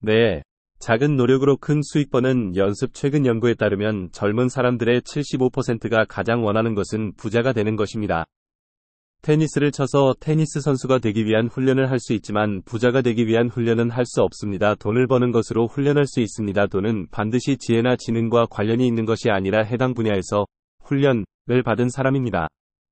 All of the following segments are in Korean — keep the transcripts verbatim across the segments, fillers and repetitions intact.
네. 작은 노력으로 큰 수익 버는 연습. 최근 연구에 따르면 젊은 사람들의 칠십오 퍼센트가 가장 원하는 것은 부자가 되는 것입니다. 테니스를 쳐서 테니스 선수가 되기 위한 훈련을 할 수 있지만 부자가 되기 위한 훈련은 할 수 없습니다. 돈을 버는 것으로 훈련할 수 있습니다. 돈은 반드시 지혜나 지능과 관련이 있는 것이 아니라 해당 분야에서 훈련을 받은 사람입니다.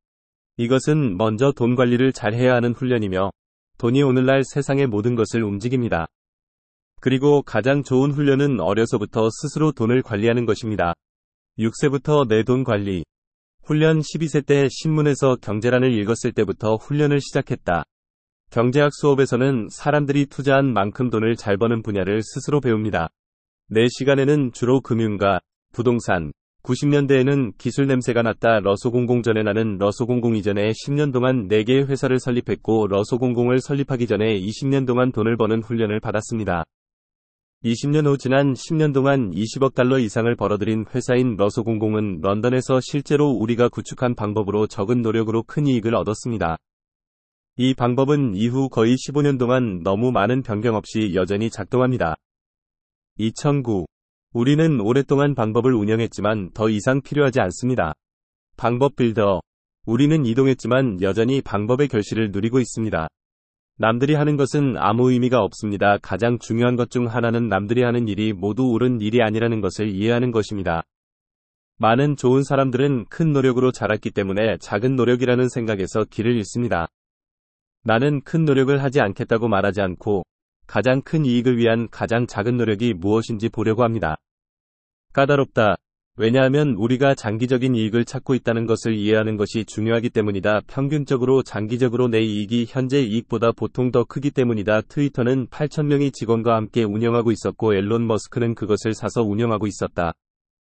이것은 먼저 돈 관리를 잘 해야 하는 훈련이며 돈이 오늘날 세상의 모든 것을 움직입니다. 그리고 가장 좋은 훈련은 어려서부터 스스로 돈을 관리하는 것입니다. 육 세부터 내 돈 관리. 훈련. 십이 세 때 신문에서 경제란을 읽었을 때부터 훈련을 시작했다. 경제학 수업에서는 사람들이 투자한 만큼 돈을 잘 버는 분야를 스스로 배웁니다. 내 시간에는 주로 금융과 부동산. 구십 년대에는 기술 냄새가 났다. 러소공공 전에 나는 러소공공 이전에 십 년 동안 네 개의 회사를 설립했고 러소공공을 설립하기 전에 이십 년 동안 돈을 버는 훈련을 받았습니다. 이십 년 후 지난 십 년 동안 이십억 달러 이상을 벌어들인 회사인 러소공공은 런던에서 실제로 우리가 구축한 방법으로 적은 노력으로 큰 이익을 얻었습니다. 이 방법은 이후 거의 십오 년 동안 너무 많은 변경 없이 여전히 작동합니다. 이천구. 우리는 오랫동안 방법을 운영했지만 더 이상 필요하지 않습니다. 방법 빌더. 우리는 이동했지만 여전히 방법의 결실을 누리고 있습니다. 남들이 하는 것은 아무 의미가 없습니다. 가장 중요한 것 중 하나는 남들이 하는 일이 모두 옳은 일이 아니라는 것을 이해하는 것입니다. 많은 좋은 사람들은 큰 노력으로 자랐기 때문에 작은 노력이라는 생각에서 길을 잃습니다. 나는 큰 노력을 하지 않겠다고 말하지 않고 가장 큰 이익을 위한 가장 작은 노력이 무엇인지 보려고 합니다. 까다롭다. 왜냐하면 우리가 장기적인 이익을 찾고 있다는 것을 이해하는 것이 중요하기 때문이다. 평균적으로 장기적으로 내 이익이 현재 이익보다 보통 더 크기 때문이다. 트위터는 팔천 명의 직원과 함께 운영하고 있었고 앨런 머스크는 그것을 사서 운영하고 있었다.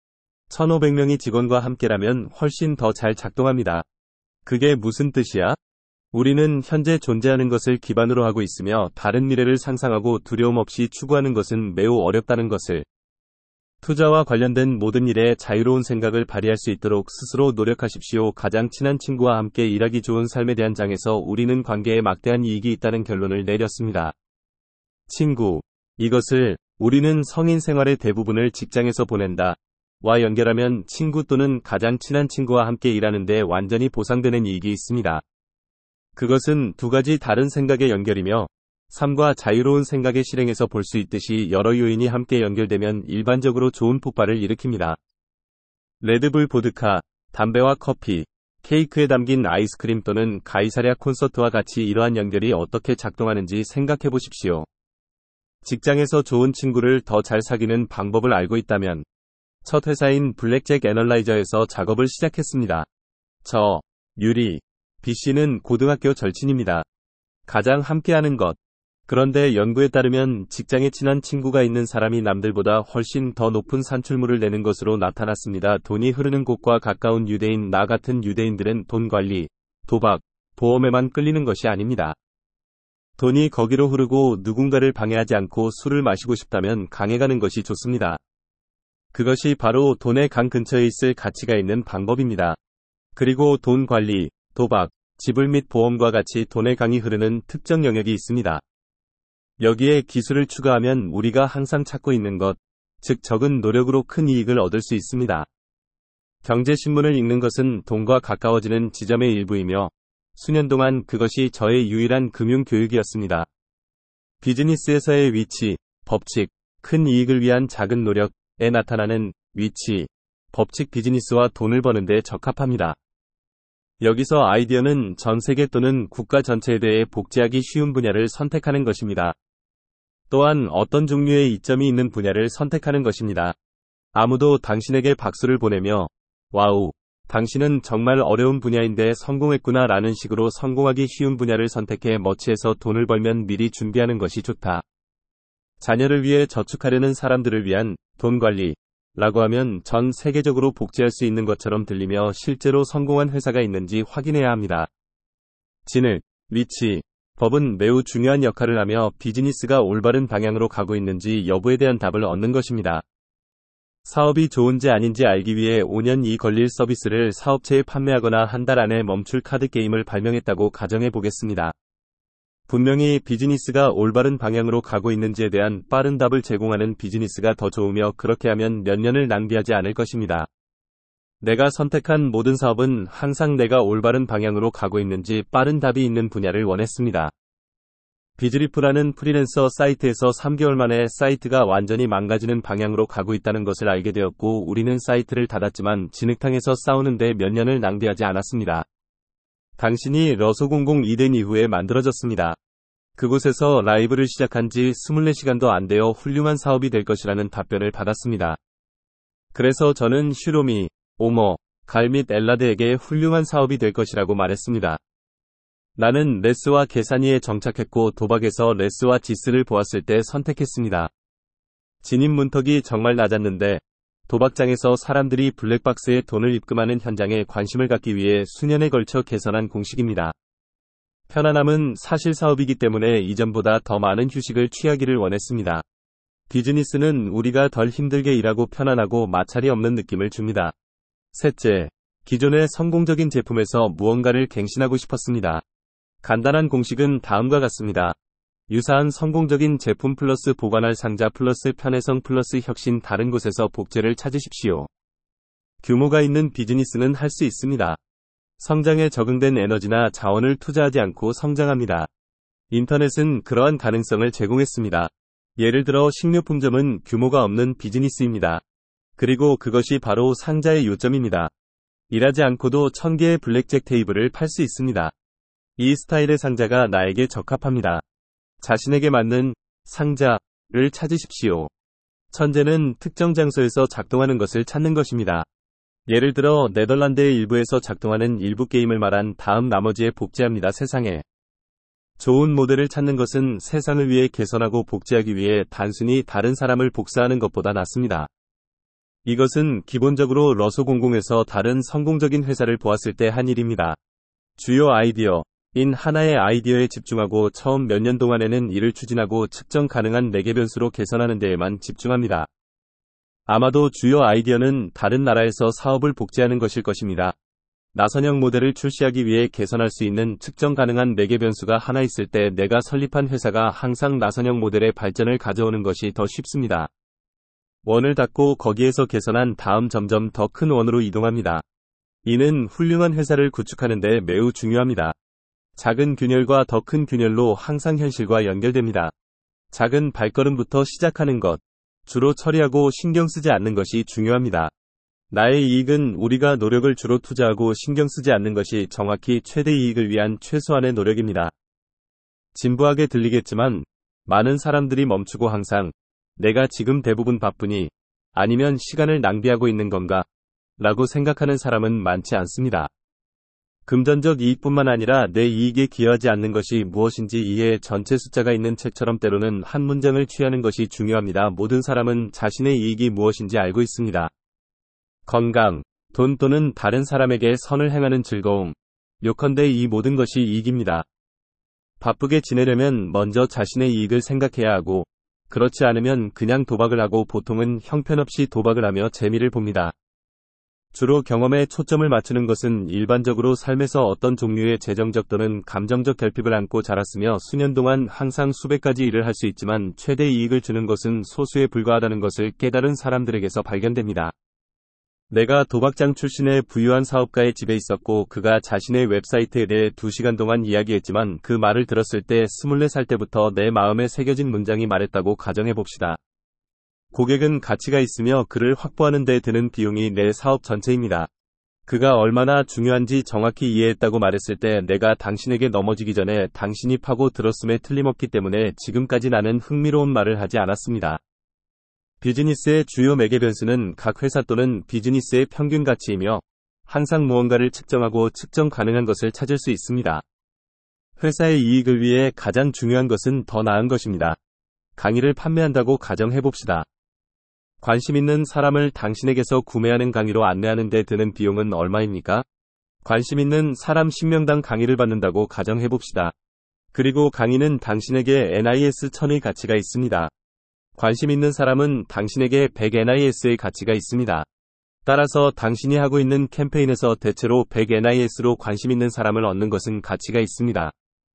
천오백 명의 직원과 함께라면 훨씬 더 잘 작동합니다. 그게 무슨 뜻이야? 우리는 현재 존재하는 것을 기반으로 하고 있으며 다른 미래를 상상하고 두려움 없이 추구하는 것은 매우 어렵다는 것을. 투자와 관련된 모든 일에 자유로운 생각을 발휘할 수 있도록 스스로 노력하십시오. 가장 친한 친구와 함께 일하기. 좋은 삶에 대한 장에서 우리는 관계에 막대한 이익이 있다는 결론을 내렸습니다. 친구. 이것을 우리는 성인 생활의 대부분을 직장에서 보낸다. 와 연결하면 친구 또는 가장 친한 친구와 함께 일하는데 완전히 보상되는 이익이 있습니다. 그것은 두 가지 다른 생각의 연결이며 삶과 자유로운 생각의 실행에서 볼 수 있듯이 여러 요인이 함께 연결되면 일반적으로 좋은 폭발을 일으킵니다. 레드불 보드카, 담배와 커피, 케이크에 담긴 아이스크림 또는 가이사랴 콘서트와 같이 이러한 연결이 어떻게 작동하는지 생각해 보십시오. 직장에서 좋은 친구를 더 잘 사귀는 방법을 알고 있다면 첫 회사인 블랙잭 애널라이저에서 작업을 시작했습니다. 저, 유리, B씨는 고등학교 절친입니다. 가장 함께하는 것. 그런데 연구에 따르면 직장에 친한 친구가 있는 사람이 남들보다 훨씬 더 높은 산출물을 내는 것으로 나타났습니다. 돈이 흐르는 곳과 가까운 유대인. 나 같은 유대인들은 돈 관리, 도박, 보험에만 끌리는 것이 아닙니다. 돈이 거기로 흐르고 누군가를 방해하지 않고 술을 마시고 싶다면 강에 가는 것이 좋습니다. 그것이 바로 돈의 강 근처에 있을 가치가 있는 방법입니다. 그리고 돈 관리, 도박, 지불 및 보험과 같이 돈의 강이 흐르는 특정 영역이 있습니다. 여기에 기술을 추가하면 우리가 항상 찾고 있는 것, 즉 적은 노력으로 큰 이익을 얻을 수 있습니다. 경제신문을 읽는 것은 돈과 가까워지는 지점의 일부이며 수년 동안 그것이 저의 유일한 금융교육이었습니다. 비즈니스에서의 위치, 법칙, 큰 이익을 위한 작은 노력에 나타나는 위치, 법칙. 비즈니스와 돈을 버는 데 적합합니다. 여기서 아이디어는 전 세계 또는 국가 전체에 대해 복제하기 쉬운 분야를 선택하는 것입니다. 또한 어떤 종류의 이점이 있는 분야를 선택하는 것입니다. 아무도 당신에게 박수를 보내며 와우, 당신은 정말 어려운 분야인데 성공했구나 라는 식으로 성공하기 쉬운 분야를 선택해 머치에서 돈을 벌면 미리 준비하는 것이 좋다. 자녀를 위해 저축하려는 사람들을 위한 돈 관리 라고 하면 전 세계적으로 복제할 수 있는 것처럼 들리며 실제로 성공한 회사가 있는지 확인해야 합니다. 진흙, 위치, 법은 매우 중요한 역할을 하며 비즈니스가 올바른 방향으로 가고 있는지 여부에 대한 답을 얻는 것입니다. 사업이 좋은지 아닌지 알기 위해 오 년이 걸릴 서비스를 사업체에 판매하거나 한 달 안에 멈출 카드 게임을 발명했다고 가정해 보겠습니다. 분명히 비즈니스가 올바른 방향으로 가고 있는지에 대한 빠른 답을 제공하는 비즈니스가 더 좋으며 그렇게 하면 몇 년을 낭비하지 않을 것입니다. 내가 선택한 모든 사업은 항상 내가 올바른 방향으로 가고 있는지 빠른 답이 있는 분야를 원했습니다. 비즈리프라는 프리랜서 사이트에서 삼 개월 만에 사이트가 완전히 망가지는 방향으로 가고 있다는 것을 알게 되었고 우리는 사이트를 닫았지만 진흙탕에서 싸우는데 몇 년을 낭비하지 않았습니다. 당신이 러소공공이 된 이후에 만들어졌습니다. 그곳에서 라이브를 시작한 지 이십사 시간도 안 되어 훌륭한 사업이 될 것이라는 답변을 받았습니다. 그래서 저는 슈로미, 오머, 갈 및 엘라드에게 훌륭한 사업이 될 것이라고 말했습니다. 나는 레스와 계산이에 정착했고 도박에서 레스와 지스를 보았을 때 선택했습니다. 진입 문턱이 정말 낮았는데 도박장에서 사람들이 블랙박스에 돈을 입금하는 현장에 관심을 갖기 위해 수년에 걸쳐 개선한 공식입니다. 편안함은 사실 사업이기 때문에 이전보다 더 많은 휴식을 취하기를 원했습니다. 비즈니스는 우리가 덜 힘들게 일하고 편안하고 마찰이 없는 느낌을 줍니다. 셋째, 기존의 성공적인 제품에서 무언가를 갱신하고 싶었습니다. 간단한 공식은 다음과 같습니다. 유사한 성공적인 제품 플러스 보관할 상자 플러스 편의성 플러스 혁신 다른 곳에서 복제를 찾으십시오. 규모가 있는 비즈니스는 할 수 있습니다. 성장에 적응된 에너지나 자원을 투자하지 않고 성장합니다. 인터넷은 그러한 가능성을 제공했습니다. 예를 들어 식료품점은 규모가 없는 비즈니스입니다. 그리고 그것이 바로 상자의 요점입니다. 일하지 않고도 천 개의 블랙잭 테이블을 팔 수 있습니다. 이 스타일의 상자가 나에게 적합합니다. 자신에게 맞는 상자를 찾으십시오. 천재는 특정 장소에서 작동하는 것을 찾는 것입니다. 예를 들어 네덜란드의 일부에서 작동하는 일부 게임을 말한 다음 나머지에 복제합니다. 세상에 좋은 모델을 찾는 것은 세상을 위해 개선하고 복제하기 위해 단순히 다른 사람을 복사하는 것보다 낫습니다. 이것은 기본적으로 러소공공에서 다른 성공적인 회사를 보았을 때 한 일입니다. 주요 아이디어 인 하나의 아이디어에 집중하고 처음 몇 년 동안에는 이를 추진하고 측정 가능한 네 개 변수로 개선하는 데에만 집중합니다. 아마도 주요 아이디어는 다른 나라에서 사업을 복제하는 것일 것입니다. 나선형 모델을 출시하기 위해 개선할 수 있는 측정 가능한 네 개 변수가 하나 있을 때 내가 설립한 회사가 항상 나선형 모델의 발전을 가져오는 것이 더 쉽습니다. 원을 닫고 거기에서 개선한 다음 점점 더 큰 원으로 이동합니다. 이는 훌륭한 회사를 구축하는 데 매우 중요합니다. 작은 균열과 더 큰 균열로 항상 현실과 연결됩니다. 작은 발걸음부터 시작하는 것, 주로 처리하고 신경 쓰지 않는 것이 중요합니다. 나의 이익은 우리가 노력을 주로 투자하고 신경 쓰지 않는 것이 정확히 최대 이익을 위한 최소한의 노력입니다. 진부하게 들리겠지만 많은 사람들이 멈추고 항상 내가 지금 대부분 바쁘니 아니면 시간을 낭비하고 있는 건가? 라고 생각하는 사람은 많지 않습니다. 금전적 이익뿐만 아니라 내 이익에 기여하지 않는 것이 무엇인지 이해의 전체 숫자가 있는 책처럼 때로는 한 문장을 취하는 것이 중요합니다. 모든 사람은 자신의 이익이 무엇인지 알고 있습니다. 건강, 돈 또는 다른 사람에게 선을 행하는 즐거움, 요컨대 이 모든 것이 이익입니다. 바쁘게 지내려면 먼저 자신의 이익을 생각해야 하고 그렇지 않으면 그냥 도박을 하고 보통은 형편없이 도박을 하며 재미를 봅니다. 주로 경험에 초점을 맞추는 것은 일반적으로 삶에서 어떤 종류의 재정적 또는 감정적 결핍을 안고 자랐으며 수년 동안 항상 수백 가지 일을 할 수 있지만 최대 이익을 주는 것은 소수에 불과하다는 것을 깨달은 사람들에게서 발견됩니다. 내가 도박장 출신의 부유한 사업가의 집에 있었고 그가 자신의 웹사이트에 대해 두 시간 동안 이야기했지만 그 말을 들었을 때 스물네 살 때부터 내 마음에 새겨진 문장이 말했다고 가정해봅시다. 고객은 가치가 있으며 그를 확보하는 데 드는 비용이 내 사업 전체입니다. 그가 얼마나 중요한지 정확히 이해했다고 말했을 때 내가 당신에게 넘어지기 전에 당신이 파고 들었음에 틀림없기 때문에 지금까지 나는 흥미로운 말을 하지 않았습니다. 비즈니스의 주요 매개 변수는 각 회사 또는 비즈니스의 평균 가치이며 항상 무언가를 측정하고 측정 가능한 것을 찾을 수 있습니다. 회사의 이익을 위해 가장 중요한 것은 더 나은 것입니다. 강의를 판매한다고 가정해봅시다. 관심 있는 사람을 당신에게서 구매하는 강의로 안내하는 데 드는 비용은 얼마입니까? 관심 있는 사람 십 명당 강의를 받는다고 가정해봅시다. 그리고 강의는 당신에게 엔아이에스 천의 가치가 있습니다. 관심 있는 사람은 당신에게 백 엔아이에스의 가치가 있습니다. 따라서 당신이 하고 있는 캠페인에서 대체로 백 엔아이에스로 관심 있는 사람을 얻는 것은 가치가 있습니다.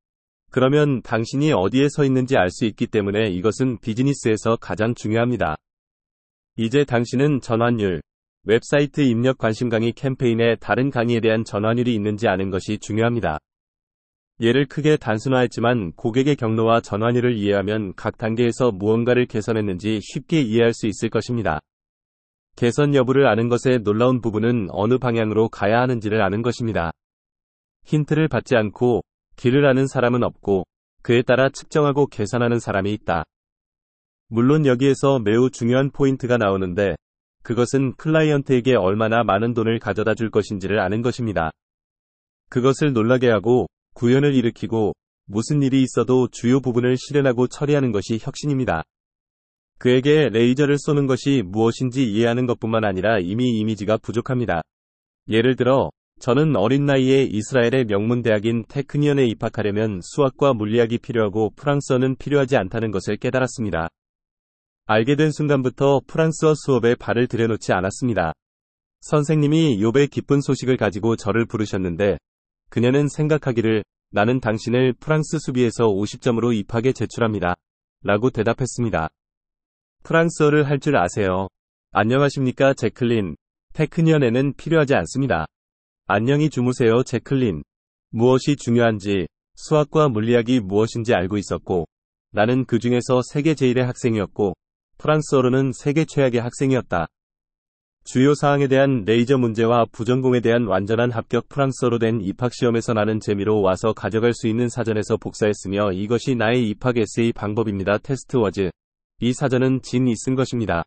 그러면 당신이 어디에 서 있는지 알 수 있기 때문에 이것은 비즈니스에서 가장 중요합니다. 이제 당신은 전환율, 웹사이트 입력 관심 강의 캠페인에 다른 강의에 대한 전환율이 있는지 아는 것이 중요합니다. 예를 크게 단순화했지만 고객의 경로와 전환율을 이해하면 각 단계에서 무언가를 개선했는지 쉽게 이해할 수 있을 것입니다. 개선 여부를 아는 것의 놀라운 부분은 어느 방향으로 가야 하는지를 아는 것입니다. 힌트를 받지 않고 길을 아는 사람은 없고 그에 따라 측정하고 계산하는 사람이 있다. 물론 여기에서 매우 중요한 포인트가 나오는데 그것은 클라이언트에게 얼마나 많은 돈을 가져다 줄 것인지를 아는 것입니다. 그것을 놀라게 하고 구현을 일으키고 무슨 일이 있어도 주요 부분을 실현하고 처리하는 것이 혁신입니다. 그에게 레이저를 쏘는 것이 무엇인지 이해하는 것뿐만 아니라 이미 이미지가 부족합니다. 예를 들어 저는 어린 나이에 이스라엘의 명문 대학인 테크니언에 입학하려면 수학과 물리학이 필요하고 프랑스어는 필요하지 않다는 것을 깨달았습니다. 알게 된 순간부터 프랑스어 수업에 발을 들여놓지 않았습니다. 선생님이 욥의 기쁜 소식을 가지고 저를 부르셨는데 그녀는 생각하기를 나는 당신을 프랑스 수비에서 오십 점으로 입학에 제출합니다. 라고 대답했습니다. 프랑스어를 할 줄 아세요? 안녕하십니까 제클린. 테크니언에는 필요하지 않습니다. 안녕히 주무세요 제클린. 무엇이 중요한지, 수학과 물리학이 무엇인지 알고 있었고 나는 그 중에서 세계 제일의 학생이었고 프랑스어로는 세계 최악의 학생이었다. 주요 사항에 대한 레이저 문제와 부전공에 대한 완전한 합격 프랑스어로 된 입학시험에서 나는 재미로 와서 가져갈 수 있는 사전에서 복사했으며 이것이 나의 입학 에세이 방법입니다. 테스트 워즈. 이 사전은 진이 쓴 것입니다.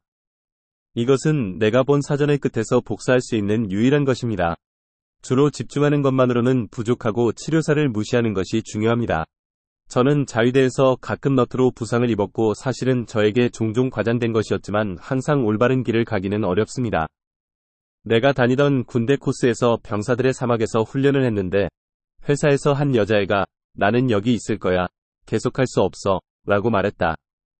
이것은 내가 본 사전의 끝에서 복사할 수 있는 유일한 것입니다. 주로 집중하는 것만으로는 부족하고 치료사를 무시하는 것이 중요합니다. 저는 자위대에서 가끔 너트로 부상을 입었고 사실은 저에게 종종 과장된 것이었지만 항상 올바른 길을 가기는 어렵습니다. 내가 다니던 군대 코스에서 병사들의 사막에서 훈련을 했는데 회사에서 한 여자애가 나는 여기 있을 거야. 계속할 수 없어. 라고 말했다.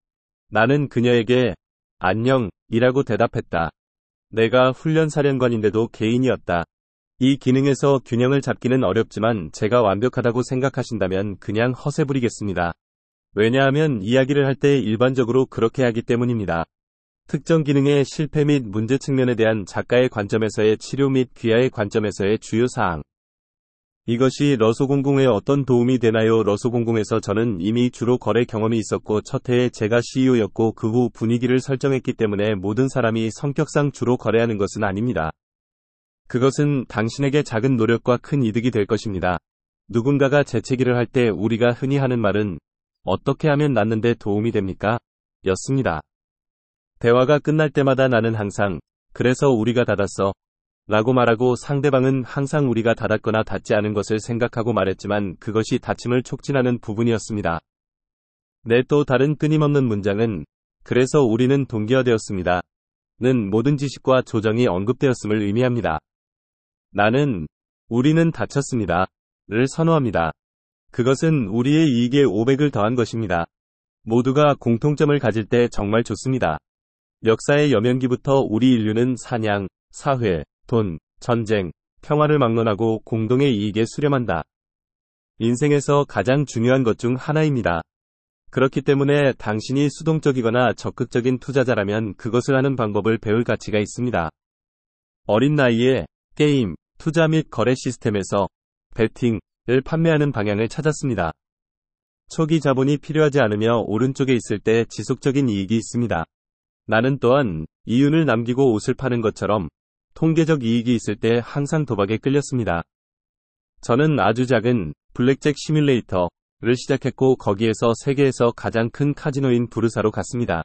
나는 그녀에게 안녕 이라고 대답했다. 내가 훈련사령관인데도 개인이었다. 이 기능에서 균형을 잡기는 어렵지만 제가 완벽하다고 생각하신다면 그냥 허세 부리겠습니다. 왜냐하면 이야기를 할 때 일반적으로 그렇게 하기 때문입니다. 특정 기능의 실패 및 문제 측면에 대한 작가의 관점에서의 치료 및 귀하의 관점에서의 주요 사항. 이것이 러소공공에 어떤 도움이 되나요? 러소공공에서 저는 이미 주로 거래 경험이 있었고 첫 해에 제가 씨이오였고 그 후 분위기를 설정했기 때문에 모든 사람이 성격상 주로 거래하는 것은 아닙니다. 그것은 당신에게 작은 노력과 큰 이득이 될 것입니다. 누군가가 재채기를 할 때 우리가 흔히 하는 말은 어떻게 하면 낫는데 도움이 됩니까? 였습니다. 대화가 끝날 때마다 나는 항상 그래서 우리가 닫았어 라고 말하고 상대방은 항상 우리가 닫았거나 닫지 않은 것을 생각하고 말했지만 그것이 닫힘을 촉진하는 부분이었습니다. 내 또 다른 끊임없는 문장은 그래서 우리는 동기화되었습니다. 는 모든 지식과 조정이 언급되었음을 의미합니다. 나는 우리는 닫혔습니다. 를 선호합니다. 그것은 우리의 이익에 오백을 더한 것입니다. 모두가 공통점을 가질 때 정말 좋습니다. 역사의 여명기부터 우리 인류는 사냥, 사회, 돈, 전쟁, 평화를 막론하고 공동의 이익에 수렴한다. 인생에서 가장 중요한 것 중 하나입니다. 그렇기 때문에 당신이 수동적이거나 적극적인 투자자라면 그것을 하는 방법을 배울 가치가 있습니다. 어린 나이에 게임, 투자 및 거래 시스템에서 베팅을 판매하는 방향을 찾았습니다. 초기 자본이 필요하지 않으며 오른쪽에 있을 때 지속적인 이익이 있습니다. 나는 또한 이윤을 남기고 옷을 파는 것처럼 통계적 이익이 있을 때 항상 도박에 끌렸습니다. 저는 아주 작은 블랙잭 시뮬레이터를 시작했고 거기에서 세계에서 가장 큰 카지노인 부르사로 갔습니다.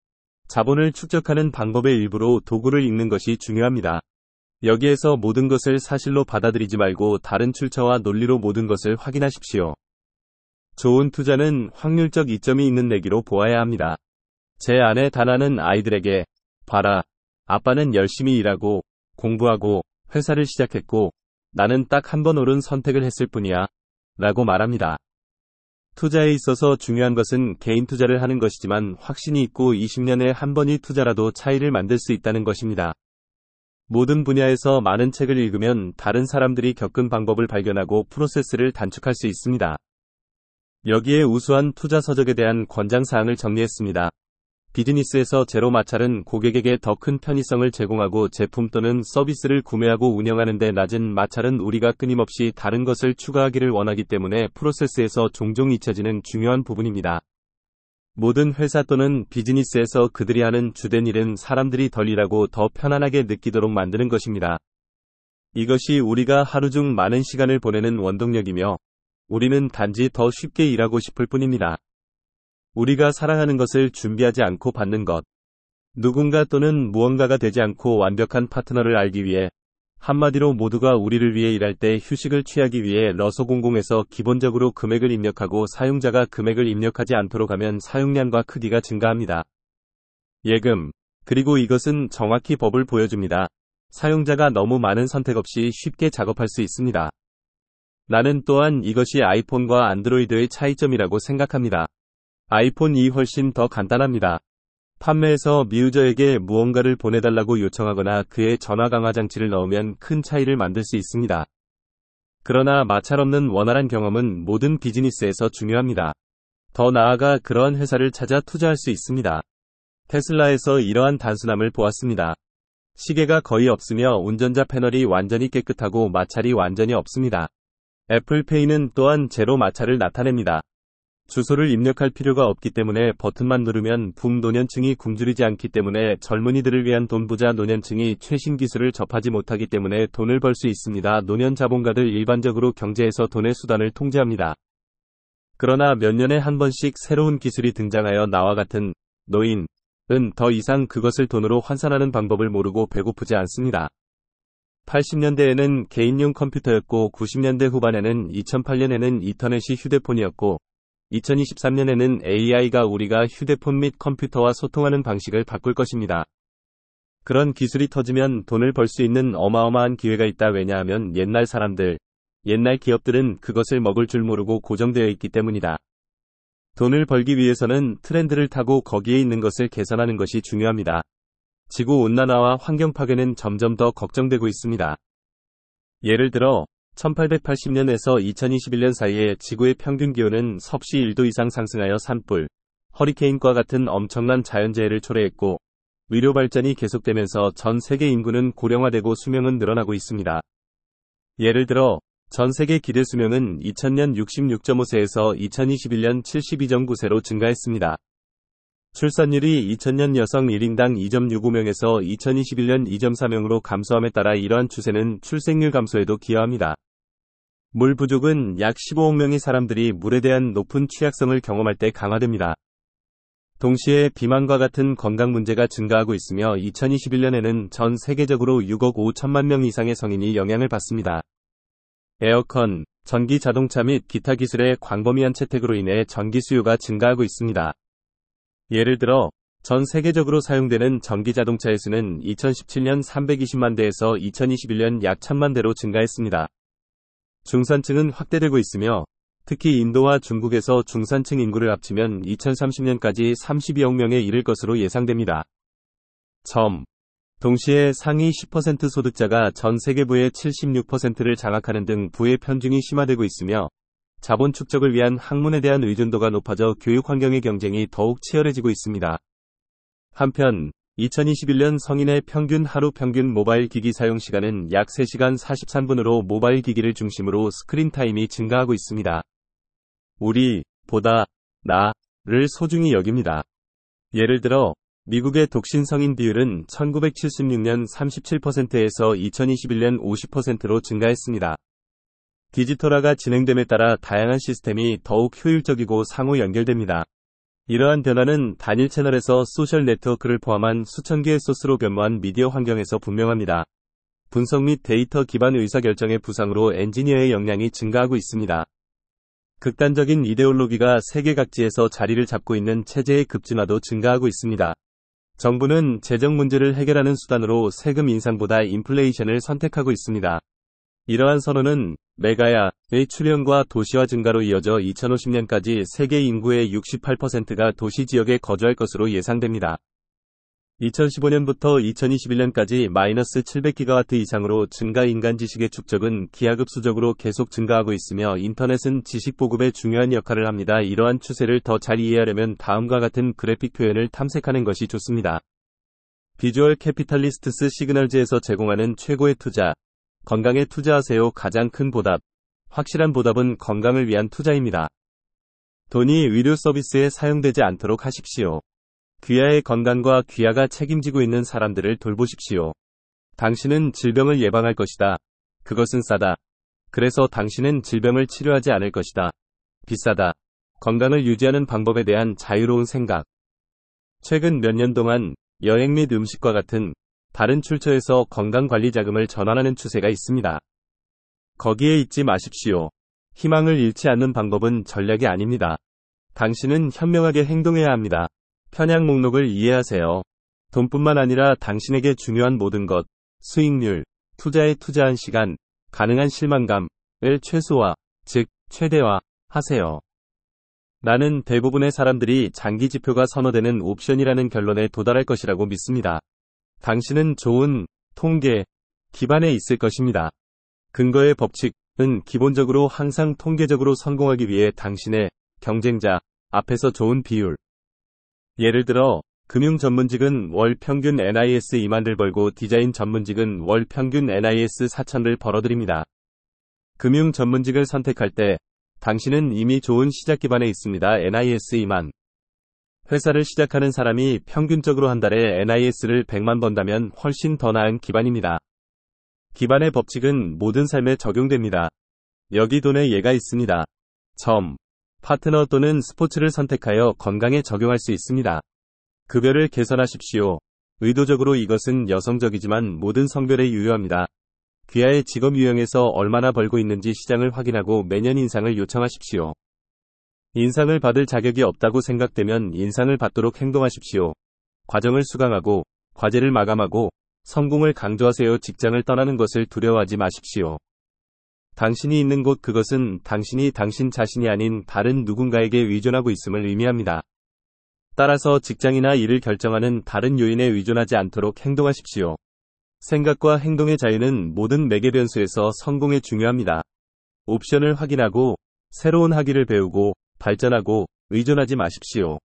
자본을 축적하는 방법의 일부로 도구를 읽는 것이 중요합니다. 여기에서 모든 것을 사실로 받아들이지 말고 다른 출처와 논리로 모든 것을 확인하십시오. 좋은 투자는 확률적 이점이 있는 내기로 보아야 합니다. 제 아내 다나는 아이들에게 봐라, 아빠는 열심히 일하고 공부하고 회사를 시작했고 나는 딱 한 번 옳은 선택을 했을 뿐이야 라고 말합니다. 투자에 있어서 중요한 것은 개인 투자를 하는 것이지만 확신이 있고 이십 년에 한 번의 투자라도 차이를 만들 수 있다는 것입니다. 모든 분야에서 많은 책을 읽으면 다른 사람들이 겪은 방법을 발견하고 프로세스를 단축할 수 있습니다. 여기에 우수한 투자 서적에 대한 권장사항을 정리했습니다. 비즈니스에서 제로 마찰은 고객에게 더 큰 편의성을 제공하고 제품 또는 서비스를 구매하고 운영하는 데 낮은 마찰은 우리가 끊임없이 다른 것을 추가하기를 원하기 때문에 프로세스에서 종종 잊혀지는 중요한 부분입니다. 모든 회사 또는 비즈니스에서 그들이 하는 주된 일은 사람들이 덜 일하고 더 편안하게 느끼도록 만드는 것입니다. 이것이 우리가 하루 중 많은 시간을 보내는 원동력이며 우리는 단지 더 쉽게 일하고 싶을 뿐입니다. 우리가 사랑하는 것을 준비하지 않고 받는 것. 누군가 또는 무언가가 되지 않고 완벽한 파트너를 알기 위해, 한마디로 모두가 우리를 위해 일할 때 휴식을 취하기 위해 러소공공에서 기본적으로 금액을 입력하고 사용자가 금액을 입력하지 않도록 하면 사용량과 크기가 증가합니다. 예금. 그리고 이것은 정확히 법을 보여줍니다. 사용자가 너무 많은 선택 없이 쉽게 작업할 수 있습니다. 나는 또한 이것이 아이폰과 안드로이드의 차이점이라고 생각합니다. 아이폰이 훨씬 더 간단합니다. 판매에서 미유저에게 무언가를 보내달라고 요청하거나 그의 전화 강화 장치를 넣으면 큰 차이를 만들 수 있습니다. 그러나 마찰 없는 원활한 경험은 모든 비즈니스에서 중요합니다. 더 나아가 그러한 회사를 찾아 투자할 수 있습니다. 테슬라에서 이러한 단순함을 보았습니다. 시계가 거의 없으며 운전자 패널이 완전히 깨끗하고 마찰이 완전히 없습니다. 애플페이는 또한 제로 마찰을 나타냅니다. 주소를 입력할 필요가 없기 때문에 버튼만 누르면 붐 노년층이 굶주리지 않기 때문에 젊은이들을 위한 돈 부자 노년층이 최신 기술을 접하지 못하기 때문에 돈을 벌 수 있습니다. 노년 자본가들 일반적으로 경제에서 돈의 수단을 통제합니다. 그러나 몇 년에 한 번씩 새로운 기술이 등장하여 나와 같은 노인은 더 이상 그것을 돈으로 환산하는 방법을 모르고 배고프지 않습니다. 팔십 년대에는 개인용 컴퓨터였고 구십 년대 후반에는 이천팔 년에는 인터넷이 휴대폰이었고 이천이십삼 년에는 에이아이가 우리가 휴대폰 및 컴퓨터와 소통하는 방식을 바꿀 것입니다. 그런 기술이 터지면 돈을 벌 수 있는 어마어마한 기회가 있다. 왜냐하면 옛날 사람들, 옛날 기업들은 그것을 먹을 줄 모르고 고정되어 있기 때문이다. 돈을 벌기 위해서는 트렌드를 타고 거기에 있는 것을 개선하는 것이 중요합니다. 지구온난화와 환경 파괴는 점점 더 걱정되고 있습니다. 예를 들어 천팔백팔십 년에서 이천이십일 년 사이에 지구의 평균 기온은 섭씨 일 도 이상 상승하여 산불, 허리케인과 같은 엄청난 자연재해를 초래했고 의료 발전이 계속되면서 전 세계 인구는 고령화되고 수명은 늘어나고 있습니다. 예를 들어 전 세계 기대 수명은 이천 년 육십육 점 오 세에서 이천이십일 년 칠십이 점 구 세로 증가했습니다. 출산율이 이천 년 여성 일 인당 이 점 육오 명에서 이천이십일 년 이 점 사 명으로 감소함에 따라 이러한 추세는 출생률 감소에도 기여합니다. 물 부족은 약 십오억 명의 사람들이 물에 대한 높은 취약성을 경험할 때 강화됩니다. 동시에 비만과 같은 건강 문제가 증가하고 있으며 이천이십일 년에는 전 세계적으로 육억 오천만 명 이상의 성인이 영향을 받습니다. 에어컨, 전기 자동차 및 기타 기술의 광범위한 채택으로 인해 전기 수요가 증가하고 있습니다. 예를 들어 전 세계적으로 사용되는 전기 자동차의 수는 이천십칠 년 삼백이십만 대에서 이천이십일 년 약 천만 대로 증가했습니다. 중산층은 확대되고 있으며 특히 인도와 중국에서 중산층 인구를 합치면 이천삼십 년까지 삼십이억 명에 이를 것으로 예상됩니다. 점. 동시에 상위 십 퍼센트 소득자가 전 세계 부의 칠십육 퍼센트를 장악하는 등 부의 편중이 심화되고 있으며 자본 축적을 위한 학문에 대한 의존도가 높아져 교육 환경의 경쟁이 더욱 치열해지고 있습니다. 한편 이천이십일 년 성인의 평균 하루 평균 모바일 기기 사용 시간은 약 세 시간 사십삼 분으로 모바일 기기를 중심으로 스크린 타임이 증가하고 있습니다. 우리, 보다, 나를 소중히 여깁니다. 예를 들어 미국의 독신 성인 비율은 천구백칠십육 년 삼십칠 퍼센트에서 이천이십일 년 오십 퍼센트로 증가했습니다. 디지털화가 진행됨에 따라 다양한 시스템이 더욱 효율적이고 상호 연결됩니다. 이러한 변화는 단일 채널에서 소셜 네트워크를 포함한 수천 개의 소스로 변모한 미디어 환경에서 분명합니다. 분석 및 데이터 기반 의사결정의 부상으로 엔지니어의 역량이 증가하고 있습니다. 극단적인 이데올로기가 세계 각지에서 자리를 잡고 있는 체제의 급진화도 증가하고 있습니다. 정부는 재정 문제를 해결하는 수단으로 세금 인상보다 인플레이션을 선택하고 있습니다. 이러한 선언은 메가야의 출현과 도시화 증가로 이어져 이천오십 년까지 세계 인구의 육십팔 퍼센트가 도시 지역에 거주할 것으로 예상됩니다. 이천십오 년부터 이천이십일 년까지 마이너스 칠백 기가와트 이상으로 증가 인간 지식의 축적은 기하급수적으로 계속 증가하고 있으며 인터넷은 지식 보급에 중요한 역할을 합니다. 이러한 추세를 더 잘 이해하려면 다음과 같은 그래픽 표현을 탐색하는 것이 좋습니다. 비주얼 캐피탈리스트스 시그널즈에서 제공하는 최고의 투자. 건강에 투자하세요. 가장 큰 보답. 확실한 보답은 건강을 위한 투자입니다. 돈이 의료 서비스에 사용되지 않도록 하십시오. 귀하의 건강과 귀하가 책임지고 있는 사람들을 돌보십시오. 당신은 질병을 예방할 것이다. 그것은 싸다. 그래서 당신은 질병을 치료하지 않을 것이다. 비싸다. 건강을 유지하는 방법에 대한 자유로운 생각. 최근 몇 년 동안 여행 및 음식과 같은 다른 출처에서 건강관리 자금을 전환하는 추세가 있습니다. 거기에 잊지 마십시오. 희망을 잃지 않는 방법은 전략이 아닙니다. 당신은 현명하게 행동해야 합니다. 편향 목록을 이해하세요. 돈뿐만 아니라 당신에게 중요한 모든 것, 수익률, 투자에 투자한 시간, 가능한 실망감을 최소화, 즉 최대화 하세요. 나는 대부분의 사람들이 장기 지표가 선호되는 옵션이라는 결론에 도달할 것이라고 믿습니다. 당신은 좋은 통계 기반에 있을 것입니다. 근거의 법칙은 기본적으로 항상 통계적으로 성공하기 위해 당신의 경쟁자 앞에서 좋은 비율. 예를 들어 금융 전문직은 월 평균 엔아이에스 이만을 벌고 디자인 전문직은 월 평균 엔아이에스 사천을 벌어들입니다. 금융 전문직을 선택할 때 당신은 이미 좋은 시작 기반에 있습니다. 엔아이에스 이만. 회사를 시작하는 사람이 평균적으로 한 달에 엔아이에스를 백만 번다면 훨씬 더 나은 기반입니다. 기반의 법칙은 모든 삶에 적용됩니다. 여기 돈의 예가 있습니다. 점. 파트너 또는 스포츠를 선택하여 건강에 적용할 수 있습니다. 급여를 개선하십시오. 의도적으로 이것은 여성적이지만 모든 성별에 유효합니다. 귀하의 직업 유형에서 얼마나 벌고 있는지 시장을 확인하고 매년 인상을 요청하십시오. 인상을 받을 자격이 없다고 생각되면 인상을 받도록 행동하십시오. 과정을 수강하고 과제를 마감하고 성공을 강조하세요. 직장을 떠나는 것을 두려워하지 마십시오. 당신이 있는 곳 그것은 당신이 당신 자신이 아닌 다른 누군가에게 의존하고 있음을 의미합니다. 따라서 직장이나 일을 결정하는 다른 요인에 의존하지 않도록 행동하십시오. 생각과 행동의 자유는 모든 매개 변수에서 성공에 중요합니다. 옵션을 확인하고 새로운 학위를 배우고 발전하고 의존하지 마십시오.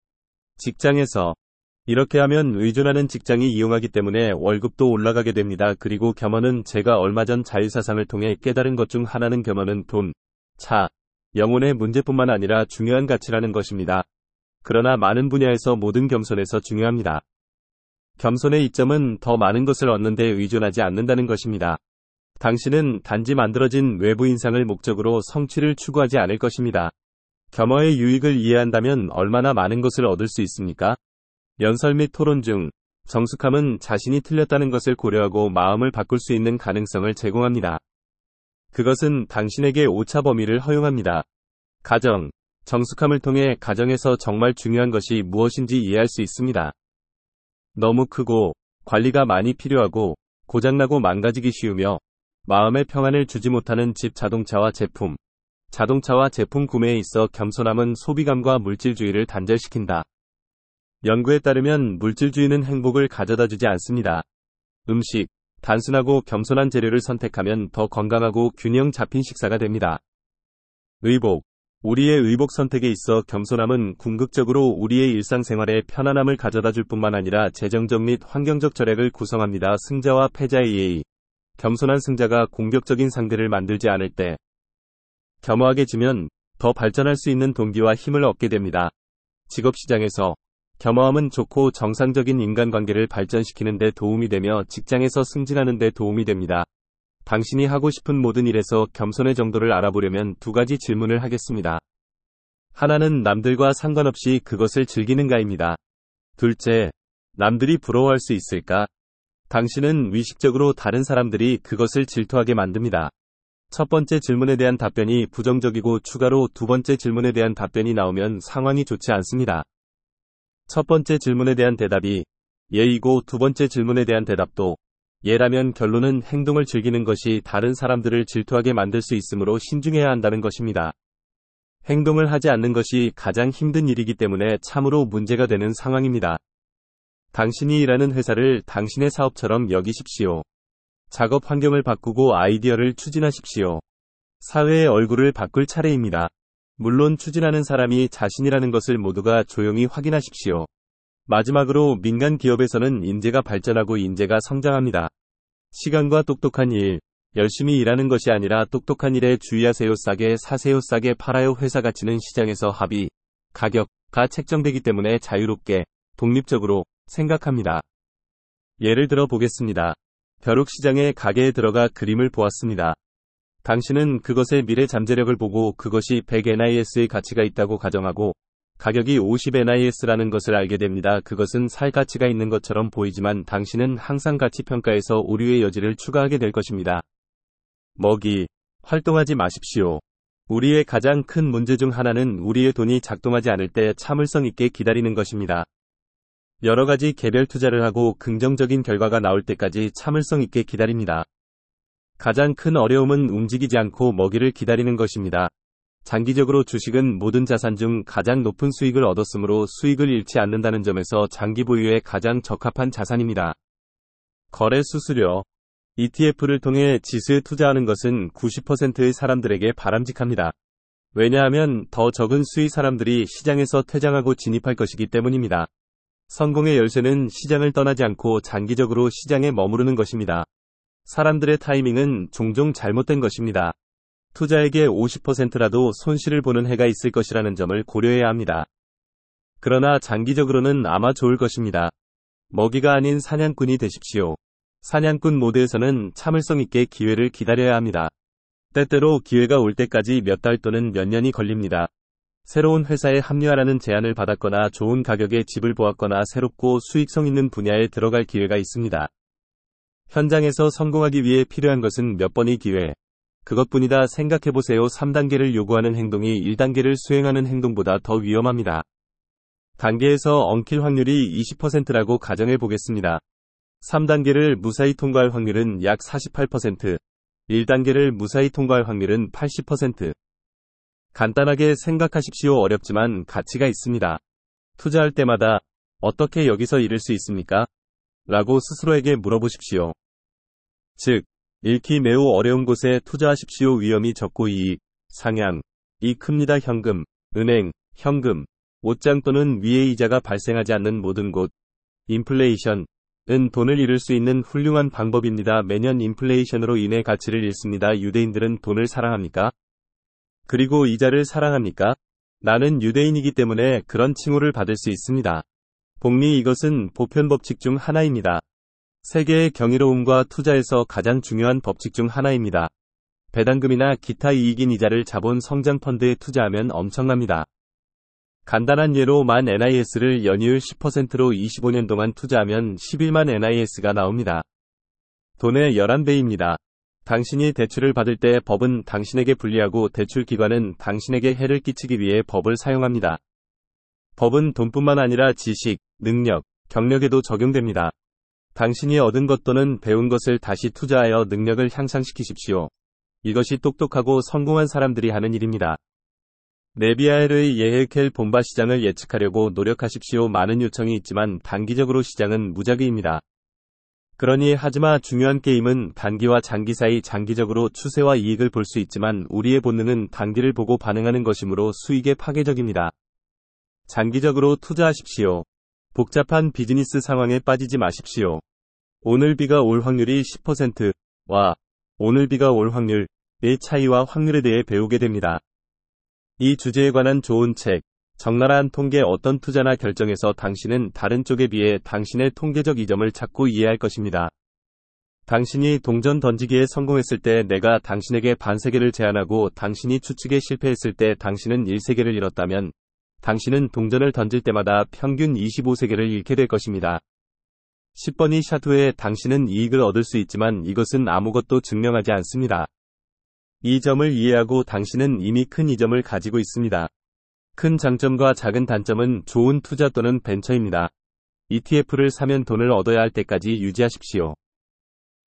직장에서 이렇게 하면 의존하는 직장이 이용하기 때문에 월급도 올라가게 됩니다. 그리고 겸허는 제가 얼마 전 자유사상을 통해 깨달은 것 중 하나는 겸허는 돈, 차, 영혼의 문제뿐만 아니라 중요한 가치라는 것입니다. 그러나 많은 분야에서 모든 겸손에서 중요합니다. 겸손의 이점은 더 많은 것을 얻는 데 의존하지 않는다는 것입니다. 당신은 단지 만들어진 외부 인상을 목적으로 성취를 추구하지 않을 것입니다. 겸허의 유익을 이해한다면 얼마나 많은 것을 얻을 수 있습니까? 연설 및 토론 중 정숙함은 자신이 틀렸다는 것을 고려하고 마음을 바꿀 수 있는 가능성을 제공합니다. 그것은 당신에게 오차 범위를 허용합니다. 가정, 정숙함을 통해 가정에서 정말 중요한 것이 무엇인지 이해할 수 있습니다. 너무 크고 관리가 많이 필요하고 고장나고 망가지기 쉬우며 마음의 평안을 주지 못하는 집 자동차와 제품, 자동차와 제품 구매에 있어 겸손함은 소비감과 물질주의를 단절시킨다. 연구에 따르면 물질주의는 행복을 가져다 주지 않습니다. 음식, 단순하고 겸손한 재료를 선택하면 더 건강하고 균형 잡힌 식사가 됩니다. 의복, 우리의 의복 선택에 있어 겸손함은 궁극적으로 우리의 일상생활에 편안함을 가져다 줄 뿐만 아니라 재정적 및 환경적 절약을 구성합니다. 승자와 패자의 예의. 겸손한 승자가 공격적인 상대를 만들지 않을 때 겸허하게 지면 더 발전할 수 있는 동기와 힘을 얻게 됩니다. 직업시장에서 겸허함은 좋고 정상적인 인간관계를 발전시키는 데 도움이 되며 직장에서 승진하는 데 도움이 됩니다. 당신이 하고 싶은 모든 일에서 겸손의 정도를 알아보려면 두 가지 질문을 하겠습니다. 하나는 남들과 상관없이 그것을 즐기는가입니다. 둘째, 남들이 부러워할 수 있을까? 당신은 의식적으로 다른 사람들이 그것을 질투하게 만듭니다. 첫 번째 질문에 대한 답변이 부정적이고 추가로 두 번째 질문에 대한 답변이 나오면 상황이 좋지 않습니다. 첫 번째 질문에 대한 대답이 예이고 두 번째 질문에 대한 대답도 예라면 결론은 행동을 즐기는 것이 다른 사람들을 질투하게 만들 수 있으므로 신중해야 한다는 것입니다. 행동을 하지 않는 것이 가장 힘든 일이기 때문에 참으로 문제가 되는 상황입니다. 당신이 일하는 회사를 당신의 사업처럼 여기십시오. 작업 환경을 바꾸고 아이디어를 추진하십시오. 사회의 얼굴을 바꿀 차례입니다. 물론 추진하는 사람이 자신이라는 것을 모두가 조용히 확인하십시오. 마지막으로 민간 기업에서는 인재가 발전하고 인재가 성장합니다. 시간과 똑똑한 일, 열심히 일하는 것이 아니라 똑똑한 일에 주의하세요. 싸게 사세요. 싸게 팔아요. 회사 가치는 시장에서 합의, 가격가 책정되기 때문에 자유롭게, 독립적으로 생각합니다. 예를 들어 보겠습니다. 벼룩시장의 가게에 들어가 그림을 보았습니다. 당신은 그것의 미래 잠재력을 보고 그것이 백 엔아이에스의 가치가 있다고 가정하고 가격이 오십 엔아이에스라는 것을 알게 됩니다. 그것은 살 가치가 있는 것처럼 보이지만 당신은 항상 가치 평가에서 오류의 여지를 추가하게 될 것입니다. 먹이, 활동하지 마십시오. 우리의 가장 큰 문제 중 하나는 우리의 돈이 작동하지 않을 때 참을성 있게 기다리는 것입니다. 여러 가지 개별 투자를 하고 긍정적인 결과가 나올 때까지 참을성 있게 기다립니다. 가장 큰 어려움은 움직이지 않고 먹이를 기다리는 것입니다. 장기적으로 주식은 모든 자산 중 가장 높은 수익을 얻었으므로 수익을 잃지 않는다는 점에서 장기 보유에 가장 적합한 자산입니다. 거래 수수료. 이티에프를 통해 지수에 투자하는 것은 구십 퍼센트의 사람들에게 바람직합니다. 왜냐하면 더 적은 수의 사람들이 시장에서 퇴장하고 진입할 것이기 때문입니다. 성공의 열쇠는 시장을 떠나지 않고 장기적으로 시장에 머무르는 것입니다. 사람들의 타이밍은 종종 잘못된 것입니다. 투자액의 오십 퍼센트라도 손실을 보는 해가 있을 것이라는 점을 고려해야 합니다. 그러나 장기적으로는 아마 좋을 것입니다. 먹이가 아닌 사냥꾼이 되십시오. 사냥꾼 모드에서는 참을성 있게 기회를 기다려야 합니다. 때때로 기회가 올 때까지 몇 달 또는 몇 년이 걸립니다. 새로운 회사에 합류하라는 제안을 받았거나 좋은 가격에 집을 보았거나 새롭고 수익성 있는 분야에 들어갈 기회가 있습니다. 현장에서 성공하기 위해 필요한 것은 몇 번의 기회. 그것뿐이다. 생각해보세요. 삼 단계를 요구하는 행동이 일 단계를 수행하는 행동보다 더 위험합니다. 단계에서 엉킬 확률이 이십 퍼센트라고 가정해 보겠습니다. 삼 단계를 무사히 통과할 확률은 약 사십팔 퍼센트, 일 단계를 무사히 통과할 확률은 팔십 퍼센트. 간단하게 생각하십시오. 어렵지만 가치가 있습니다. 투자할 때마다 어떻게 여기서 잃을 수 있습니까? 라고 스스로에게 물어보십시오. 즉, 잃기 매우 어려운 곳에 투자하십시오. 위험이 적고 이익, 상향이 큽니다. 현금, 은행, 현금, 옷장 또는 위의 이자가 발생하지 않는 모든 곳. 인플레이션은 돈을 잃을 수 있는 훌륭한 방법입니다. 매년 인플레이션으로 인해 가치를 잃습니다. 유대인들은 돈을 사랑합니까? 그리고 이자를 사랑합니까? 나는 유대인이기 때문에 그런 칭호를 받을 수 있습니다. 복리. 이것은 보편 법칙 중 하나입니다. 세계의 경이로움과 투자에서 가장 중요한 법칙 중 하나입니다. 배당금이나 기타 이익인 이자를 자본 성장 펀드에 투자하면 엄청납니다. 간단한 예로 만 엔아이에스를 연이율 십 퍼센트로 이십오 년 동안 투자하면 십일만 엔아이에스가 나옵니다. 돈의 열한 배입니다. 당신이 대출을 받을 때 법은 당신에게 불리하고 대출 기관은 당신에게 해를 끼치기 위해 법을 사용합니다. 법은 돈뿐만 아니라 지식, 능력, 경력에도 적용됩니다. 당신이 얻은 것 또는 배운 것을 다시 투자하여 능력을 향상시키십시오. 이것이 똑똑하고 성공한 사람들이 하는 일입니다. 네비아엘의 예헤켈 본바 시장을 예측하려고 노력하십시오. 많은 요청이 있지만 단기적으로 시장은 무작위입니다. 그러니 하지마. 중요한 게임은 단기와 장기 사이. 장기적으로 추세와 이익을 볼 수 있지만 우리의 본능은 단기를 보고 반응하는 것이므로 수익에 파괴적입니다. 장기적으로 투자하십시오. 복잡한 비즈니스 상황에 빠지지 마십시오. 오늘 비가 올 확률이 십 퍼센트와 오늘 비가 올 확률의 차이와 확률에 대해 배우게 됩니다. 이 주제에 관한 좋은 책, 적나라한 통계. 어떤 투자나 결정에서 당신은 다른 쪽에 비해 당신의 통계적 이점을 찾고 이해할 것입니다. 당신이 동전 던지기에 성공했을 때 내가 당신에게 반세계를 제안하고 당신이 추측에 실패했을 때 당신은 일 세계를 잃었다면 당신은 동전을 던질 때마다 평균 이십오 세계를 잃게 될 것입니다. 십 번이 샷 후에 당신은 이익을 얻을 수 있지만 이것은 아무것도 증명하지 않습니다. 이 점을 이해하고 당신은 이미 큰 이점을 가지고 있습니다. 큰 장점과 작은 단점은 좋은 투자 또는 벤처입니다. 이티에프를 사면 돈을 얻어야 할 때까지 유지하십시오.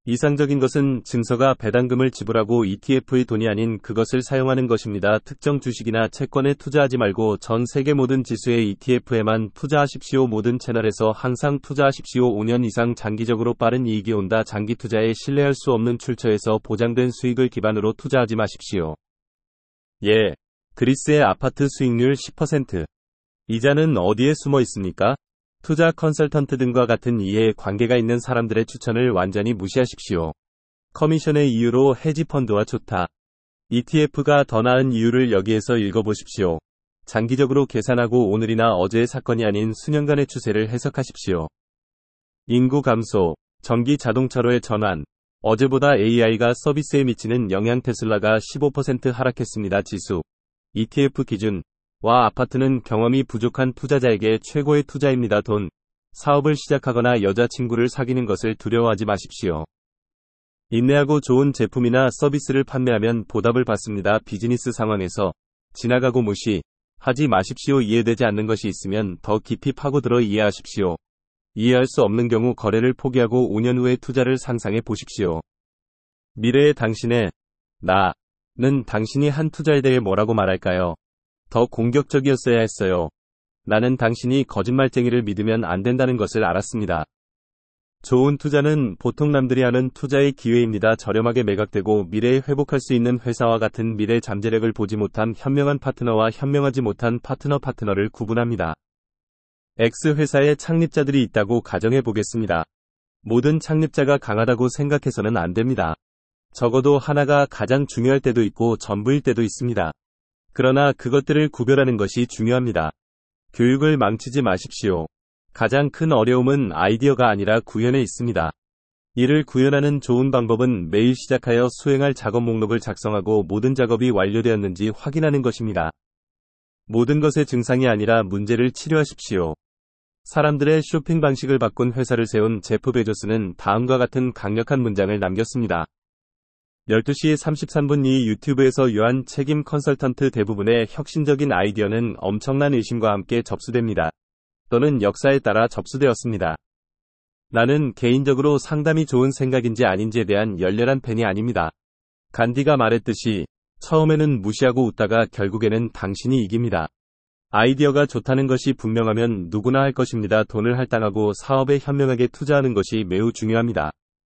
이상적인 것은 증서가 배당금을 지불하고 이티에프의 돈이 아닌 그것을 사용하는 것입니다. 특정 주식이나 채권에 투자하지 말고 전 세계 모든 지수의 이티에프에만 투자하십시오. 모든 채널에서 항상 투자하십시오. 오 년 이상 장기적으로 빠른 이익이 온다. 장기 투자에 신뢰할 수 없는 출처에서 보장된 수익을 기반으로 투자하지 마십시오. 예. 그리스의 아파트 수익률 십 퍼센트. 이자는 어디에 숨어 있습니까? 투자 컨설턴트 등과 같은 이해 관계가 있는 사람들의 추천을 완전히 무시하십시오. 커미션의 이유로 헤지펀드와 좋다. 이티에프가 더 나은 이유를 여기에서 읽어보십시오. 장기적으로 계산하고 오늘이나 어제의 사건이 아닌 수년간의 추세를 해석하십시오. 인구 감소, 전기 자동차로의 전환, 어제보다 에이아이가 서비스에 미치는 영향 테슬라가 십오 퍼센트 하락했습니다. 지수, 이티에프 기준, 와 아파트는 경험이 부족한 투자자에게 최고의 투자입니다. 돈, 사업을 시작하거나 여자친구를 사귀는 것을 두려워하지 마십시오. 인내하고 좋은 제품이나 서비스를 판매하면 보답을 받습니다. 비즈니스 상황에서 지나가고 무시하지 마십시오. 이해되지 않는 것이 있으면 더 깊이 파고들어 이해하십시오. 이해할 수 없는 경우 거래를 포기하고 오 년 후의 투자를 상상해 보십시오. 미래의 당신의 나는 당신이 한 투자에 대해 뭐라고 말할까요? 더 공격적이었어야 했어요. 나는 당신이 거짓말쟁이를 믿으면 안 된다는 것을 알았습니다. 좋은 투자는 보통 남들이 하는 투자의 기회입니다. 저렴하게 매각되고 미래에 회복할 수 있는 회사와 같은 미래 잠재력을 보지 못한 현명한 파트너와 현명하지 못한 파트너 파트너를 구분합니다. X 회사의 창립자들이 있다고 가정해 보겠습니다. 모든 창립자가 강하다고 생각해서는 안 됩니다. 적어도 하나가 가장 중요할 때도 있고 전부일 때도 있습니다. 그러나 그것들을 구별하는 것이 중요합니다. 교육을 망치지 마십시오. 가장 큰 어려움은 아이디어가 아니라 구현에 있습니다. 이를 구현하는 좋은 방법은 매일 시작하여 수행할 작업 목록을 작성하고 모든 작업이 완료되었는지 확인하는 것입니다. 모든 것의 증상이 아니라 문제를 치료하십시오. 사람들의 쇼핑 방식을 바꾼 회사를 세운 제프 베조스는 다음과 같은 강력한 문장을 남겼습니다. 열두 시 삼십삼 분 이 유튜브에서 유한 책임 컨설턴트 대부분의 혁신적인 아이디어는 엄청난 의심과 함께 접수됩니다. 또는 역사에 따라 접수되었습니다. 나는 개인적으로 상담이 좋은 생각인지 아닌지에 대한 열렬한 팬이 아닙니다. 간디가 말했듯이 처음에는 무시하고 웃다가 결국에는 당신이 이깁니다. 아이디어가 좋다는 것이 분명하면 누구나 할 것입니다. 돈을 할당하고 사업에 현명하게 투자하는 것이 매우 중요합니다.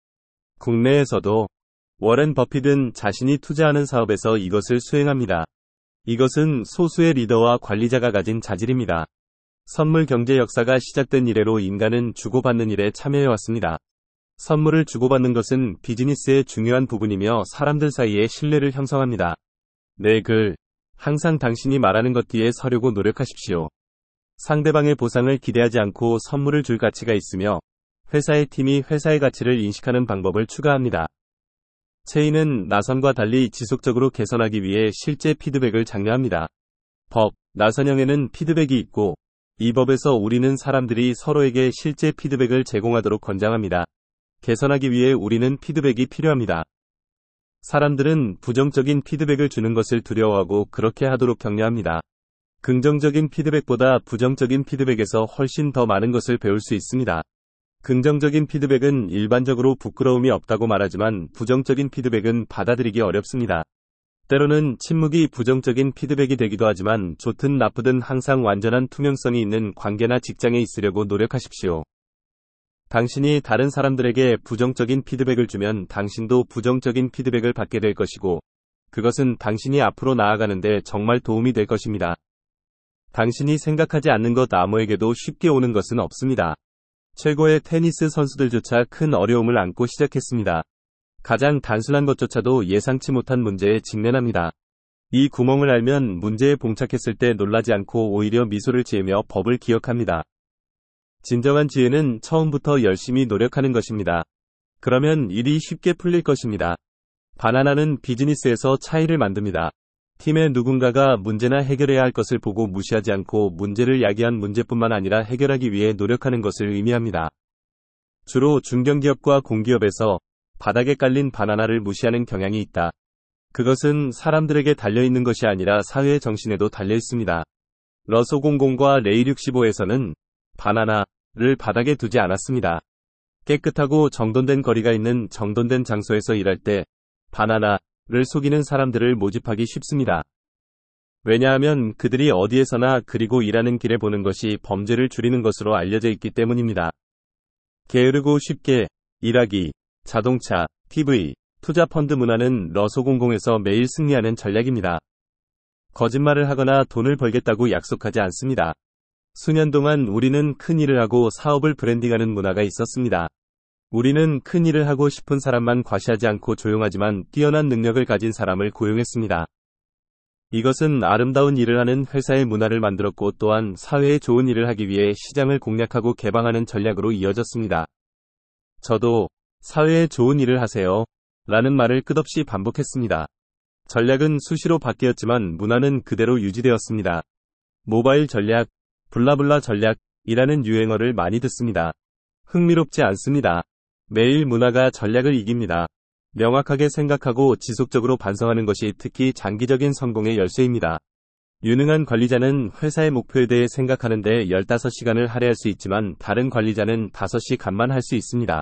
국내에서도 워렌 버핏은 자신이 투자하는 사업에서 이것을 수행합니다. 이것은 소수의 리더와 관리자가 가진 자질입니다. 선물 경제 역사가 시작된 이래로 인간은 주고받는 일에 참여해왔습니다. 선물을 주고받는 것은 비즈니스의 중요한 부분이며 사람들 사이에 신뢰를 형성합니다. 내 글, 항상 당신이 말하는 것 뒤에 서려고 노력하십시오. 상대방의 보상을 기대하지 않고 선물을 줄 가치가 있으며 회사의 팀이 회사의 가치를 인식하는 방법을 추가합니다. 체인은 나선과 달리 지속적으로 개선하기 위해 실제 피드백을 장려합니다. 법, 나선형에는 피드백이 있고 이 법에서 우리는 사람들이 서로에게 실제 피드백을 제공하도록 권장합니다. 개선하기 위해 우리는 피드백이 필요합니다. 사람들은 부정적인 피드백을 주는 것을 두려워하고 그렇게 하도록 격려합니다. 긍정적인 피드백보다 부정적인 피드백에서 훨씬 더 많은 것을 배울 수 있습니다. 긍정적인 피드백은 일반적으로 부끄러움이 없다고 말하지만 부정적인 피드백은 받아들이기 어렵습니다. 때로는 침묵이 부정적인 피드백이 되기도 하지만 좋든 나쁘든 항상 완전한 투명성이 있는 관계나 직장에 있으려고 노력하십시오. 당신이 다른 사람들에게 부정적인 피드백을 주면 당신도 부정적인 피드백을 받게 될 것이고 그것은 당신이 앞으로 나아가는데 정말 도움이 될 것입니다. 당신이 생각하지 않는 것 아무에게도 쉽게 오는 것은 없습니다. 최고의 테니스 선수들조차 큰 어려움을 안고 시작했습니다. 가장 단순한 것조차도 예상치 못한 문제에 직면합니다. 이 구멍을 알면 문제에 봉착했을 때 놀라지 않고 오히려 미소를 지으며 법을 기억합니다. 진정한 지혜는 처음부터 열심히 노력하는 것입니다. 그러면 일이 쉽게 풀릴 것입니다. 바나나는 비즈니스에서 차이를 만듭니다. 팀의 누군가가 문제나 해결해야 할 것을 보고 무시하지 않고 문제를 야기한 문제뿐만 아니라 해결하기 위해 노력하는 것을 의미합니다. 주로 중견기업과 공기업에서 바닥에 깔린 바나나를 무시하는 경향이 있다. 그것은 사람들에게 달려있는 것이 아니라 사회의 정신에도 달려있습니다. 러소공공과 레이 육십오에서는 바나나를 바닥에 두지 않았습니다. 깨끗하고 정돈된 거리가 있는 정돈된 장소에서 일할 때 바나나를 속이는 사람들을 모집하기 쉽습니다. 왜냐하면 그들이 어디에서나 그리고 일하는 길에 보는 것이 범죄를 줄이는 것으로 알려져 있기 때문입니다. 게으르고 쉽게 일하기, 자동차, 티비, 투자 펀드 문화는 러소공공에서 매일 승리하는 전략입니다. 거짓말을 하거나 돈을 벌겠다고 약속하지 않습니다. 수년 동안 우리는 큰 일을 하고 사업을 브랜딩하는 문화가 있었습니다. 우리는 큰 일을 하고 싶은 사람만 과시하지 않고 조용하지만 뛰어난 능력을 가진 사람을 고용했습니다. 이것은 아름다운 일을 하는 회사의 문화를 만들었고 또한 사회에 좋은 일을 하기 위해 시장을 공략하고 개방하는 전략으로 이어졌습니다. 저도 사회에 좋은 일을 하세요 라는 말을 끝없이 반복했습니다. 전략은 수시로 바뀌었지만 문화는 그대로 유지되었습니다. 모바일 전략, 블라블라 전략이라는 유행어를 많이 듣습니다. 흥미롭지 않습니다. 매일 문화가 전략을 이깁니다. 명확하게 생각하고 지속적으로 반성하는 것이 특히 장기적인 성공의 열쇠입니다. 유능한 관리자는 회사의 목표에 대해 생각하는데 열다섯 시간을 할애할 수 있지만 다른 관리자는 다섯 시간만 할 수 있습니다.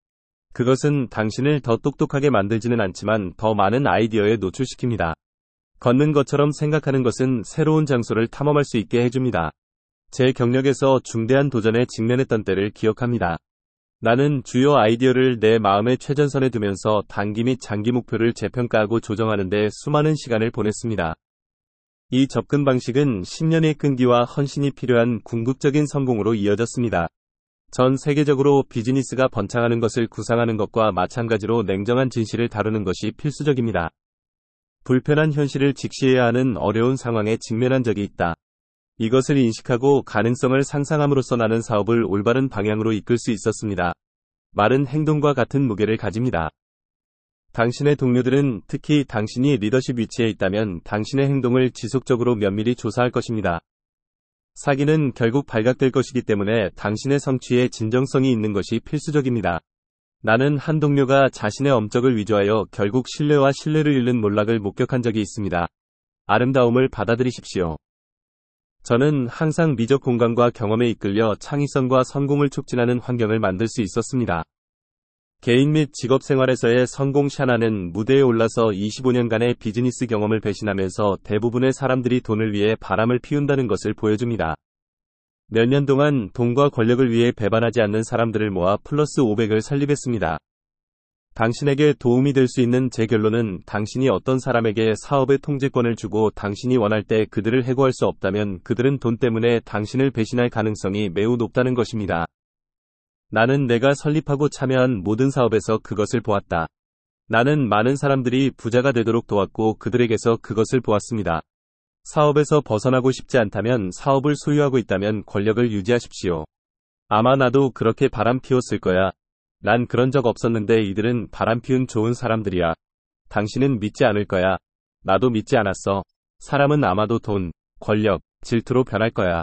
그것은 당신을 더 똑똑하게 만들지는 않지만 더 많은 아이디어에 노출시킵니다. 걷는 것처럼 생각하는 것은 새로운 장소를 탐험할 수 있게 해줍니다. 제 경력에서 중대한 도전에 직면했던 때를 기억합니다. 나는 주요 아이디어를 내 마음의 최전선에 두면서 단기 및 장기 목표를 재평가하고 조정하는 데 수많은 시간을 보냈습니다. 이 접근 방식은 십 년의 끈기와 헌신이 필요한 궁극적인 성공으로 이어졌습니다. 전 세계적으로 비즈니스가 번창하는 것을 구상하는 것과 마찬가지로 냉정한 진실을 다루는 것이 필수적입니다. 불편한 현실을 직시해야 하는 어려운 상황에 직면한 적이 있다. 이것을 인식하고 가능성을 상상함으로써 나는 사업을 올바른 방향으로 이끌 수 있었습니다. 말은 행동과 같은 무게를 가집니다. 당신의 동료들은 특히 당신이 리더십 위치에 있다면 당신의 행동을 지속적으로 면밀히 조사할 것입니다. 사기는 결국 발각될 것이기 때문에 당신의 성취에 진정성이 있는 것이 필수적입니다. 나는 한 동료가 자신의 업적을 위조하여 결국 신뢰와 신뢰를 잃는 몰락을 목격한 적이 있습니다. 아름다움을 받아들이십시오. 저는 항상 미적 공간과 경험에 이끌려 창의성과 성공을 촉진하는 환경을 만들 수 있었습니다. 개인 및 직업 생활에서의 성공 샤나는 무대에 올라서 이십오 년간의 비즈니스 경험을 배신하면서 대부분의 사람들이 돈을 위해 바람을 피운다는 것을 보여줍니다. 몇 년 동안 돈과 권력을 위해 배반하지 않는 사람들을 모아 플러스 오백을 설립했습니다. 당신에게 도움이 될 수 있는 제 결론은 당신이 어떤 사람에게 사업의 통제권을 주고 당신이 원할 때 그들을 해고할 수 없다면 그들은 돈 때문에 당신을 배신할 가능성이 매우 높다는 것입니다. 나는 내가 설립하고 참여한 모든 사업에서 그것을 보았다. 나는 많은 사람들이 부자가 되도록 도왔고 그들에게서 그것을 보았습니다. 사업에서 벗어나고 싶지 않다면 사업을 소유하고 있다면 권력을 유지하십시오. 아마 나도 그렇게 바람 피웠을 거야. 난 그런 적 없었는데 이들은 바람 피운 좋은 사람들이야. 당신은 믿지 않을 거야. 나도 믿지 않았어. 사람은 아마도 돈, 권력, 질투로 변할 거야.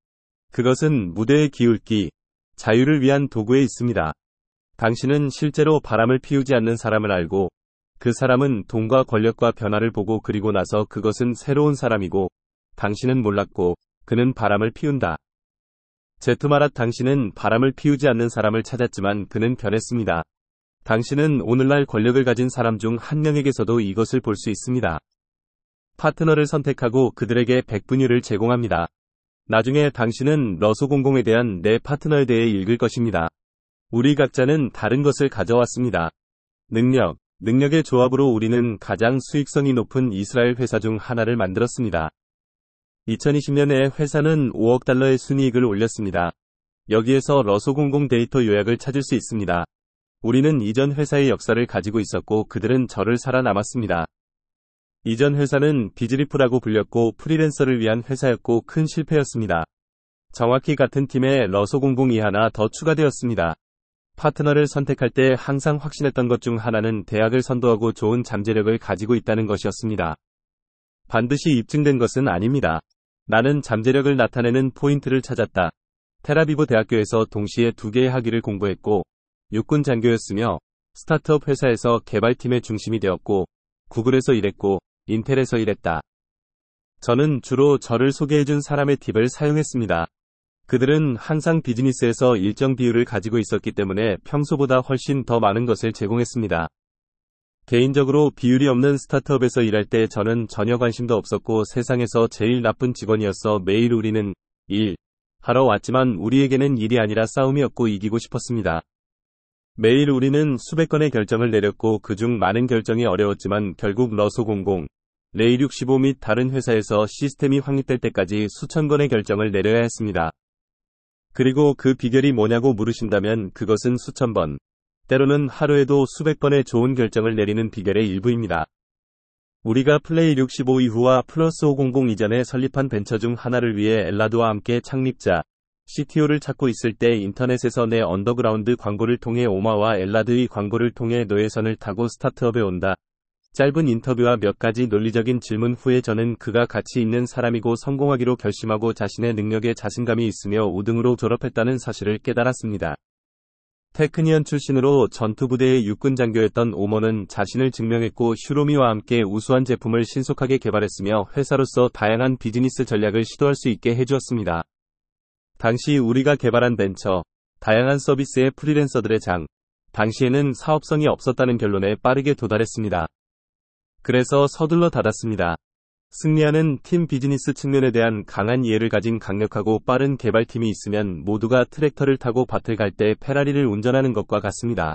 그것은 무대의 기울기, 자유를 위한 도구에 있습니다. 당신은 실제로 바람을 피우지 않는 사람을 알고 그 사람은 돈과 권력과 변화를 보고 그리고 나서 그것은 새로운 사람이고 당신은 몰랐고 그는 바람을 피운다. 제트마랏 당신은 바람을 피우지 않는 사람을 찾았지만 그는 변했습니다. 당신은 오늘날 권력을 가진 사람 중 한 명에게서도 이것을 볼 수 있습니다. 파트너를 선택하고 그들에게 백분율을 제공합니다. 나중에 당신은 러소공공에 대한 내 파트너에 대해 읽을 것입니다. 우리 각자는 다른 것을 가져왔습니다. 능력, 능력의 조합으로 우리는 가장 수익성이 높은 이스라엘 회사 중 하나를 만들었습니다. 이천이십 년에 회사는 오억 달러의 순이익을 올렸습니다. 여기에서 러소공공 데이터 요약을 찾을 수 있습니다. 우리는 이전 회사의 역사를 가지고 있었고 그들은 저를 살아남았습니다. 이전 회사는 비즈리프라고 불렸고 프리랜서를 위한 회사였고 큰 실패였습니다. 정확히 같은 팀에 러소공공이 하나 더 추가되었습니다. 파트너를 선택할 때 항상 확신했던 것 중 하나는 대학을 선도하고 좋은 잠재력을 가지고 있다는 것이었습니다. 반드시 입증된 것은 아닙니다. 나는 잠재력을 나타내는 포인트를 찾았다. 텔아비브 대학교에서 동시에 두 개의 학위를 공부했고 육군 장교였으며 스타트업 회사에서 개발팀의 중심이 되었고 구글에서 일했고 인텔에서 일했다. 저는 주로 저를 소개해준 사람의 팁을 사용했습니다. 그들은 항상 비즈니스에서 일정 비율을 가지고 있었기 때문에 평소보다 훨씬 더 많은 것을 제공했습니다. 개인적으로 비율이 없는 스타트업에서 일할 때 저는 전혀 관심도 없었고 세상에서 제일 나쁜 직원이었어. 매일 우리는 일 하러 왔지만 우리에게는 일이 아니라 싸움이었고 이기고 싶었습니다. 매일 우리는 수백 건의 결정을 내렸고 그중 많은 결정이 어려웠지만 결국 러소공공, 레일육십오 및 다른 회사에서 시스템이 확립될 때까지 수천 건의 결정을 내려야 했습니다. 그리고 그 비결이 뭐냐고 물으신다면 그것은 수천 번, 때로는 하루에도 수백 번의 좋은 결정을 내리는 비결의 일부입니다. 우리가 플레이 육십오 이후와 플러스 오백십 이전에 설립한 벤처 중 하나를 위해 엘라드와 함께 창립자, 씨티오를 찾고 있을 때 인터넷에서 내 언더그라운드 광고를 통해 오마와 엘라드의 광고를 통해 노예선을 타고 스타트업에 온다. 짧은 인터뷰와 몇 가지 논리적인 질문 후에 저는 그가 가치 있는 사람이고 성공하기로 결심하고 자신의 능력에 자신감이 있으며 우등으로 졸업했다는 사실을 깨달았습니다. 테크니언 출신으로 전투부대의 육군 장교였던 오머는 자신을 증명했고 슈로미와 함께 우수한 제품을 신속하게 개발했으며 회사로서 다양한 비즈니스 전략을 시도할 수 있게 해주었습니다. 당시 우리가 개발한 벤처, 다양한 서비스의 프리랜서들의 장, 당시에는 사업성이 없었다는 결론에 빠르게 도달했습니다. 그래서 서둘러 닫았습니다. 승리하는 팀 비즈니스 측면에 대한 강한 이해를 가진 강력하고 빠른 개발팀이 있으면 모두가 트랙터를 타고 밭을 갈 때 페라리를 운전하는 것과 같습니다.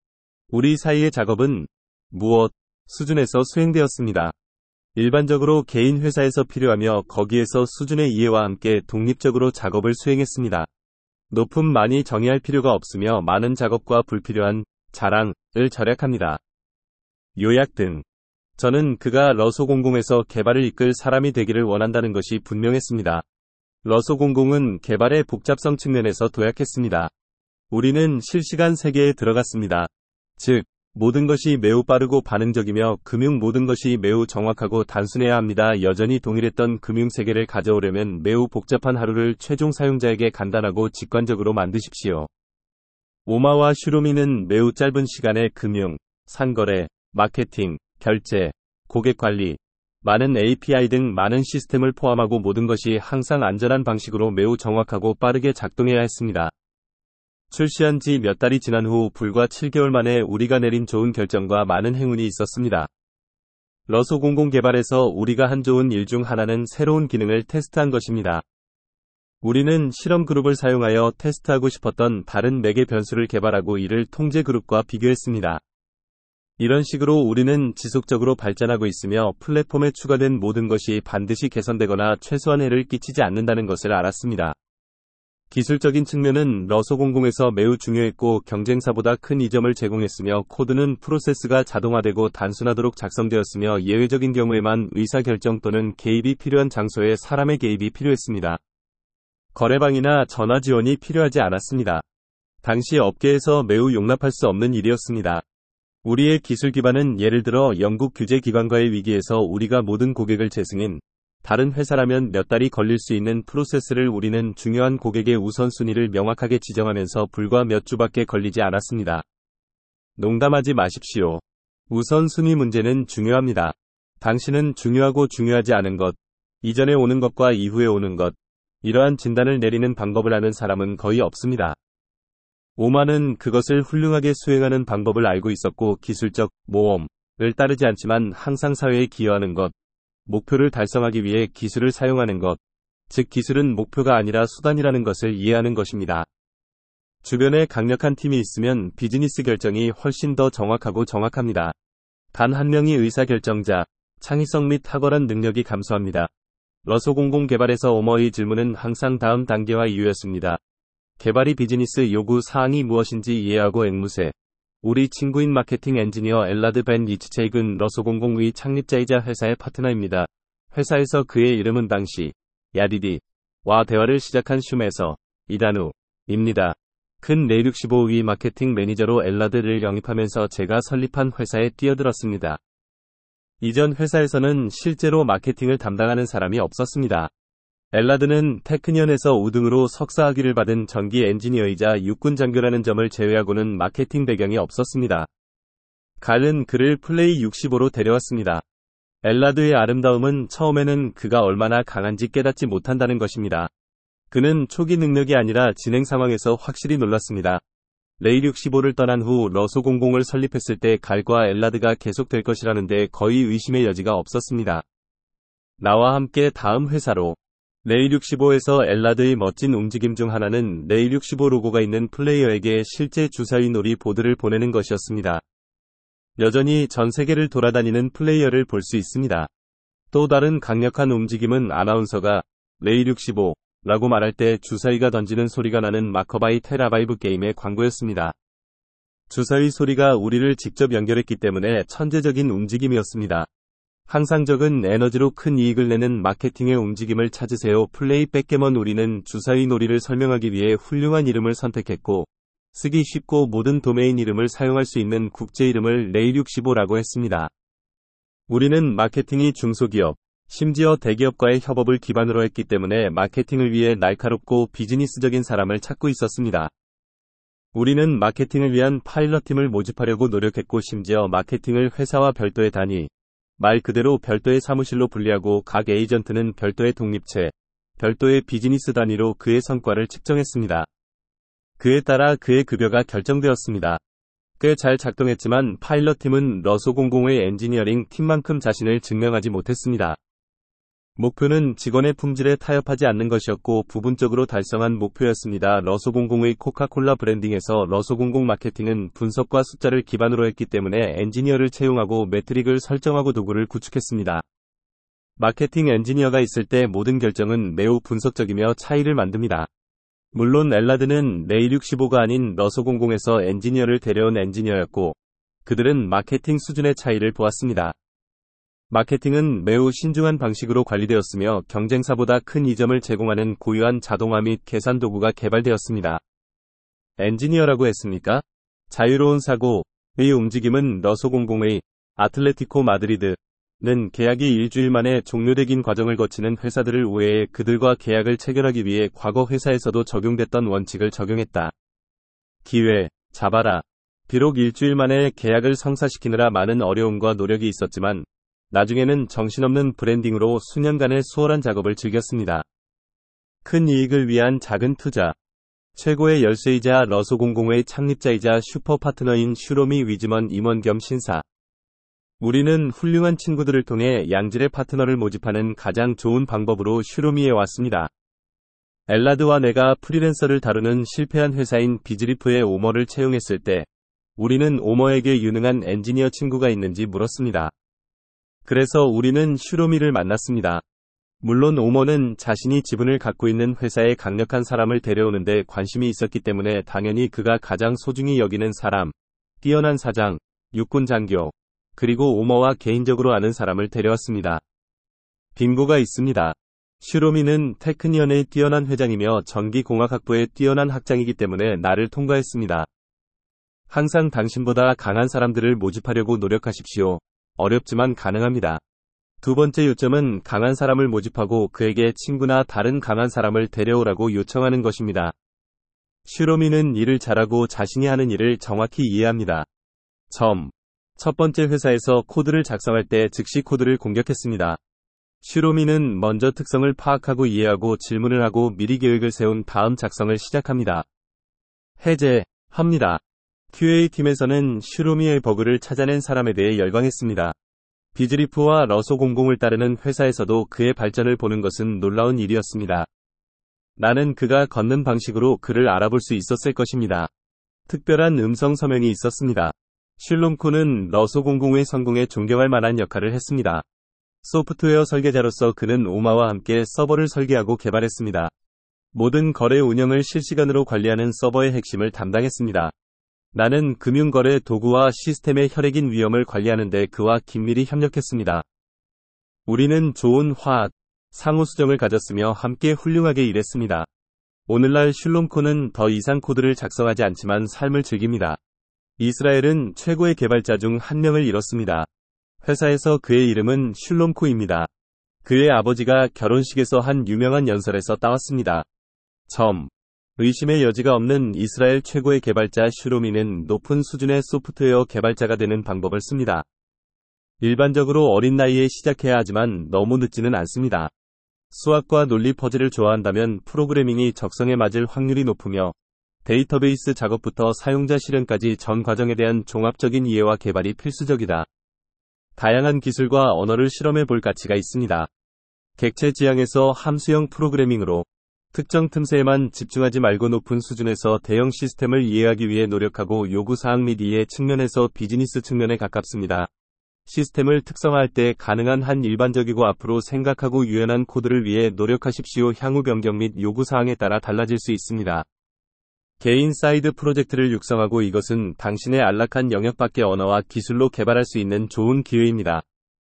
우리 사이의 작업은 무엇 수준에서 수행되었습니다. 일반적으로 개인 회사에서 필요하며 거기에서 수준의 이해와 함께 독립적으로 작업을 수행했습니다. 높음 많이 정의할 필요가 없으며 많은 작업과 불필요한 자랑을 절약합니다. 요약 등. 저는 그가 러소공공에서 개발을 이끌 사람이 되기를 원한다는 것이 분명했습니다. 러소공공은 개발의 복잡성 측면에서 도약했습니다. 우리는 실시간 세계에 들어갔습니다. 즉, 모든 것이 매우 빠르고 반응적이며 금융 모든 것이 매우 정확하고 단순해야 합니다. 여전히 동일했던 금융 세계를 가져오려면 매우 복잡한 하루를 최종 사용자에게 간단하고 직관적으로 만드십시오. 오마와 슈로미는 매우 짧은 시간에 금융, 상거래, 마케팅, 결제, 고객 관리, 많은 에이피아이 등 많은 시스템을 포함하고 모든 것이 항상 안전한 방식으로 매우 정확하고 빠르게 작동해야 했습니다. 출시한 지 몇 달이 지난 후 불과 칠 개월 만에 우리가 내린 좋은 결정과 많은 행운이 있었습니다. 러소공공 개발에서 우리가 한 좋은 일 중 하나는 새로운 기능을 테스트한 것입니다. 우리는 실험 그룹을 사용하여 테스트하고 싶었던 다른 매개 변수를 개발하고 이를 통제 그룹과 비교했습니다. 이런 식으로 우리는 지속적으로 발전하고 있으며 플랫폼에 추가된 모든 것이 반드시 개선되거나 최소한 해를 끼치지 않는다는 것을 알았습니다. 기술적인 측면은 러소공공에서 매우 중요했고 경쟁사보다 큰 이점을 제공했으며 코드는 프로세스가 자동화되고 단순하도록 작성되었으며 예외적인 경우에만 의사결정 또는 개입이 필요한 장소에 사람의 개입이 필요했습니다. 거래방이나 전화 지원이 필요하지 않았습니다. 당시 업계에서 매우 용납할 수 없는 일이었습니다. 우리의 기술 기반은 예를 들어 영국 규제기관과의 위기에서 우리가 모든 고객을 재승인, 다른 회사라면 몇 달이 걸릴 수 있는 프로세스를 우리는 중요한 고객의 우선순위를 명확하게 지정하면서 불과 몇 주밖에 걸리지 않았습니다. 농담하지 마십시오. 우선순위 문제는 중요합니다. 당신은 중요하고 중요하지 않은 것, 이전에 오는 것과 이후에 오는 것, 이러한 진단을 내리는 방법을 아는 사람은 거의 없습니다. 오마는 그것을 훌륭하게 수행하는 방법을 알고 있었고 기술적 모험을 따르지 않지만 항상 사회에 기여하는 것, 목표를 달성하기 위해 기술을 사용하는 것, 즉 기술은 목표가 아니라 수단이라는 것을 이해하는 것입니다. 주변에 강력한 팀이 있으면 비즈니스 결정이 훨씬 더 정확하고 정확합니다. 단 한 명이 의사결정자, 창의성 및 탁월한 능력이 감소합니다. 러소공공 개발에서 오머의 질문은 항상 다음 단계와 이유였습니다. 개발이 비즈니스 요구 사항이 무엇인지 이해하고 앵무새. 우리 친구인 마케팅 엔지니어 엘라드 벤 리츠체이그는 러소공공의 창립자이자 회사의 파트너입니다. 회사에서 그의 이름은 당시 야디디와 대화를 시작한 슈메서 이단우입니다. 큰 레일육십오의 마케팅 매니저로 엘라드를 영입하면서 제가 설립한 회사에 뛰어들었습니다. 이전 회사에서는 실제로 마케팅을 담당하는 사람이 없었습니다. 엘라드는 테크니언에서 우등으로 석사학위를 받은 전기 엔지니어이자 육군 장교라는 점을 제외하고는 마케팅 배경이 없었습니다. 갈은 그를 플레이 육십오로 데려왔습니다. 엘라드의 아름다움은 처음에는 그가 얼마나 강한지 깨닫지 못한다는 것입니다. 그는 초기 능력이 아니라 진행 상황에서 확실히 놀랐습니다. 레일 육십오를 떠난 후 러소공공을 설립했을 때 갈과 엘라드가 계속될 것이라는데 거의 의심의 여지가 없었습니다. 나와 함께 다음 회사로. 레일 육십오에서 엘라드의 멋진 움직임 중 하나는 레일 육십오 로고가 있는 플레이어에게 실제 주사위 놀이 보드를 보내는 것이었습니다. 여전히 전 세계를 돌아다니는 플레이어를 볼 수 있습니다. 또 다른 강력한 움직임은 아나운서가 레일 육십오 라고 말할 때 주사위가 던지는 소리가 나는 마커바이 테라바이브 게임의 광고였습니다. 주사위 소리가 우리를 직접 연결했기 때문에 천재적인 움직임이었습니다. 항상적인 에너지로 큰 이익을 내는 마케팅의 움직임을 찾으세요. 플레이 백게먼. 우리는 주사위 놀이를 설명하기 위해 훌륭한 이름을 선택했고, 쓰기 쉽고 모든 도메인 이름을 사용할 수 있는 국제 이름을 레일 육십오라고 했습니다. 우리는 마케팅이 중소기업, 심지어 대기업과의 협업을 기반으로 했기 때문에 마케팅을 위해 날카롭고 비즈니스적인 사람을 찾고 있었습니다. 우리는 마케팅을 위한 파일럿팀을 모집하려고 노력했고 심지어 마케팅을 회사와 별도의 단위, 말 그대로 별도의 사무실로 분리하고 각 에이전트는 별도의 독립체, 별도의 비즈니스 단위로 그의 성과를 측정했습니다. 그에 따라 그의 급여가 결정되었습니다. 꽤 잘 작동했지만 파일럿팀은 러소공공의 엔지니어링 팀만큼 자신을 증명하지 못했습니다. 목표는 직원의 품질에 타협하지 않는 것이었고 부분적으로 달성한 목표였습니다. 러소공공의 코카콜라 브랜딩에서 러소공공 마케팅은 분석과 숫자를 기반으로 했기 때문에 엔지니어를 채용하고 매트릭을 설정하고 도구를 구축했습니다. 마케팅 엔지니어가 있을 때 모든 결정은 매우 분석적이며 차이를 만듭니다. 물론 엘라드는 레일 육십오가 아닌 러소공공에서 엔지니어를 데려온 엔지니어였고 그들은 마케팅 수준의 차이를 보았습니다. 마케팅은 매우 신중한 방식으로 관리되었으며 경쟁사보다 큰 이점을 제공하는 고유한 자동화 및 계산 도구가 개발되었습니다. 엔지니어라고 했습니까? 자유로운 사고의 움직임은 러소공공의 아틀레티코 마드리드는 계약이 일주일 만에 종료되긴 과정을 거치는 회사들을 우회해 그들과 계약을 체결하기 위해 과거 회사에서도 적용됐던 원칙을 적용했다. 기회, 잡아라. 비록 일주일 만에 계약을 성사시키느라 많은 어려움과 노력이 있었지만 나중에는 정신없는 브랜딩으로 수년간의 수월한 작업을 즐겼습니다. 큰 이익을 위한 작은 투자. 최고의 열쇠이자 러소공공의 창립자이자 슈퍼 파트너인 슈로미 위즈먼 임원 겸 신사. 우리는 훌륭한 친구들을 통해 양질의 파트너를 모집하는 가장 좋은 방법으로 슈로미에 왔습니다. 엘라드와 내가 프리랜서를 다루는 실패한 회사인 비즈리프의 오머를 채용했을 때 우리는 오머에게 유능한 엔지니어 친구가 있는지 물었습니다. 그래서 우리는 슈로미를 만났습니다. 물론 오머는 자신이 지분을 갖고 있는 회사에 강력한 사람을 데려오는데 관심이 있었기 때문에 당연히 그가 가장 소중히 여기는 사람, 뛰어난 사장, 육군 장교, 그리고 오머와 개인적으로 아는 사람을 데려왔습니다. 빙고가 있습니다. 슈로미는 테크니언의 뛰어난 회장이며 전기공학학부의 뛰어난 학장이기 때문에 나를 통과했습니다. 항상 당신보다 강한 사람들을 모집하려고 노력하십시오. 어렵지만 가능합니다. 두 번째 요점은 강한 사람을 모집하고 그에게 친구나 다른 강한 사람을 데려오라고 요청하는 것입니다. 슈로미는 일을 잘하고 자신이 하는 일을 정확히 이해합니다. 점. 첫 번째 회사에서 코드를 작성할 때 즉시 코드를 공격했습니다. 슈로미는 먼저 특성을 파악하고 이해하고 질문을 하고 미리 계획을 세운 다음 작성을 시작합니다. 해제합니다. 큐에이팀에서는 슈로미의 버그를 찾아낸 사람에 대해 열광했습니다. 비즈리프와 러소공공을 따르는 회사에서도 그의 발전을 보는 것은 놀라운 일이었습니다. 나는 그가 걷는 방식으로 그를 알아볼 수 있었을 것입니다. 특별한 음성 서명이 있었습니다. 슐롬코는 러소공공의 성공에 존경할 만한 역할을 했습니다. 소프트웨어 설계자로서 그는 오마와 함께 서버를 설계하고 개발했습니다. 모든 거래 운영을 실시간으로 관리하는 서버의 핵심을 담당했습니다. 나는 금융거래 도구와 시스템의 혈액인 위험을 관리하는 데 그와 긴밀히 협력했습니다. 우리는 좋은 화합, 상호수정을 가졌으며 함께 훌륭하게 일했습니다. 오늘날 슐롬코는 더 이상 코드를 작성하지 않지만 삶을 즐깁니다. 이스라엘은 최고의 개발자 중 한 명을 잃었습니다. 회사에서 그의 이름은 슐롬코입니다. 그의 아버지가 결혼식에서 한 유명한 연설에서 따왔습니다. 점. 의심의 여지가 없는 이스라엘 최고의 개발자 슈로미는 높은 수준의 소프트웨어 개발자가 되는 방법을 씁니다. 일반적으로 어린 나이에 시작해야 하지만 너무 늦지는 않습니다. 수학과 논리 퍼즐을 좋아한다면 프로그래밍이 적성에 맞을 확률이 높으며 데이터베이스 작업부터 사용자 실현까지 전 과정에 대한 종합적인 이해와 개발이 필수적이다. 다양한 기술과 언어를 실험해 볼 가치가 있습니다. 객체 지향에서 함수형 프로그래밍으로 특정 틈새에만 집중하지 말고 높은 수준에서 대형 시스템을 이해하기 위해 노력하고 요구사항 및 이해 측면에서 비즈니스 측면에 가깝습니다. 시스템을 특성화할 때 가능한 한 일반적이고 앞으로 생각하고 유연한 코드를 위해 노력하십시오. 향후 변경 및 요구사항에 따라 달라질 수 있습니다. 개인 사이드 프로젝트를 육성하고 이것은 당신의 안락한 영역 밖의 언어와 기술로 개발할 수 있는 좋은 기회입니다.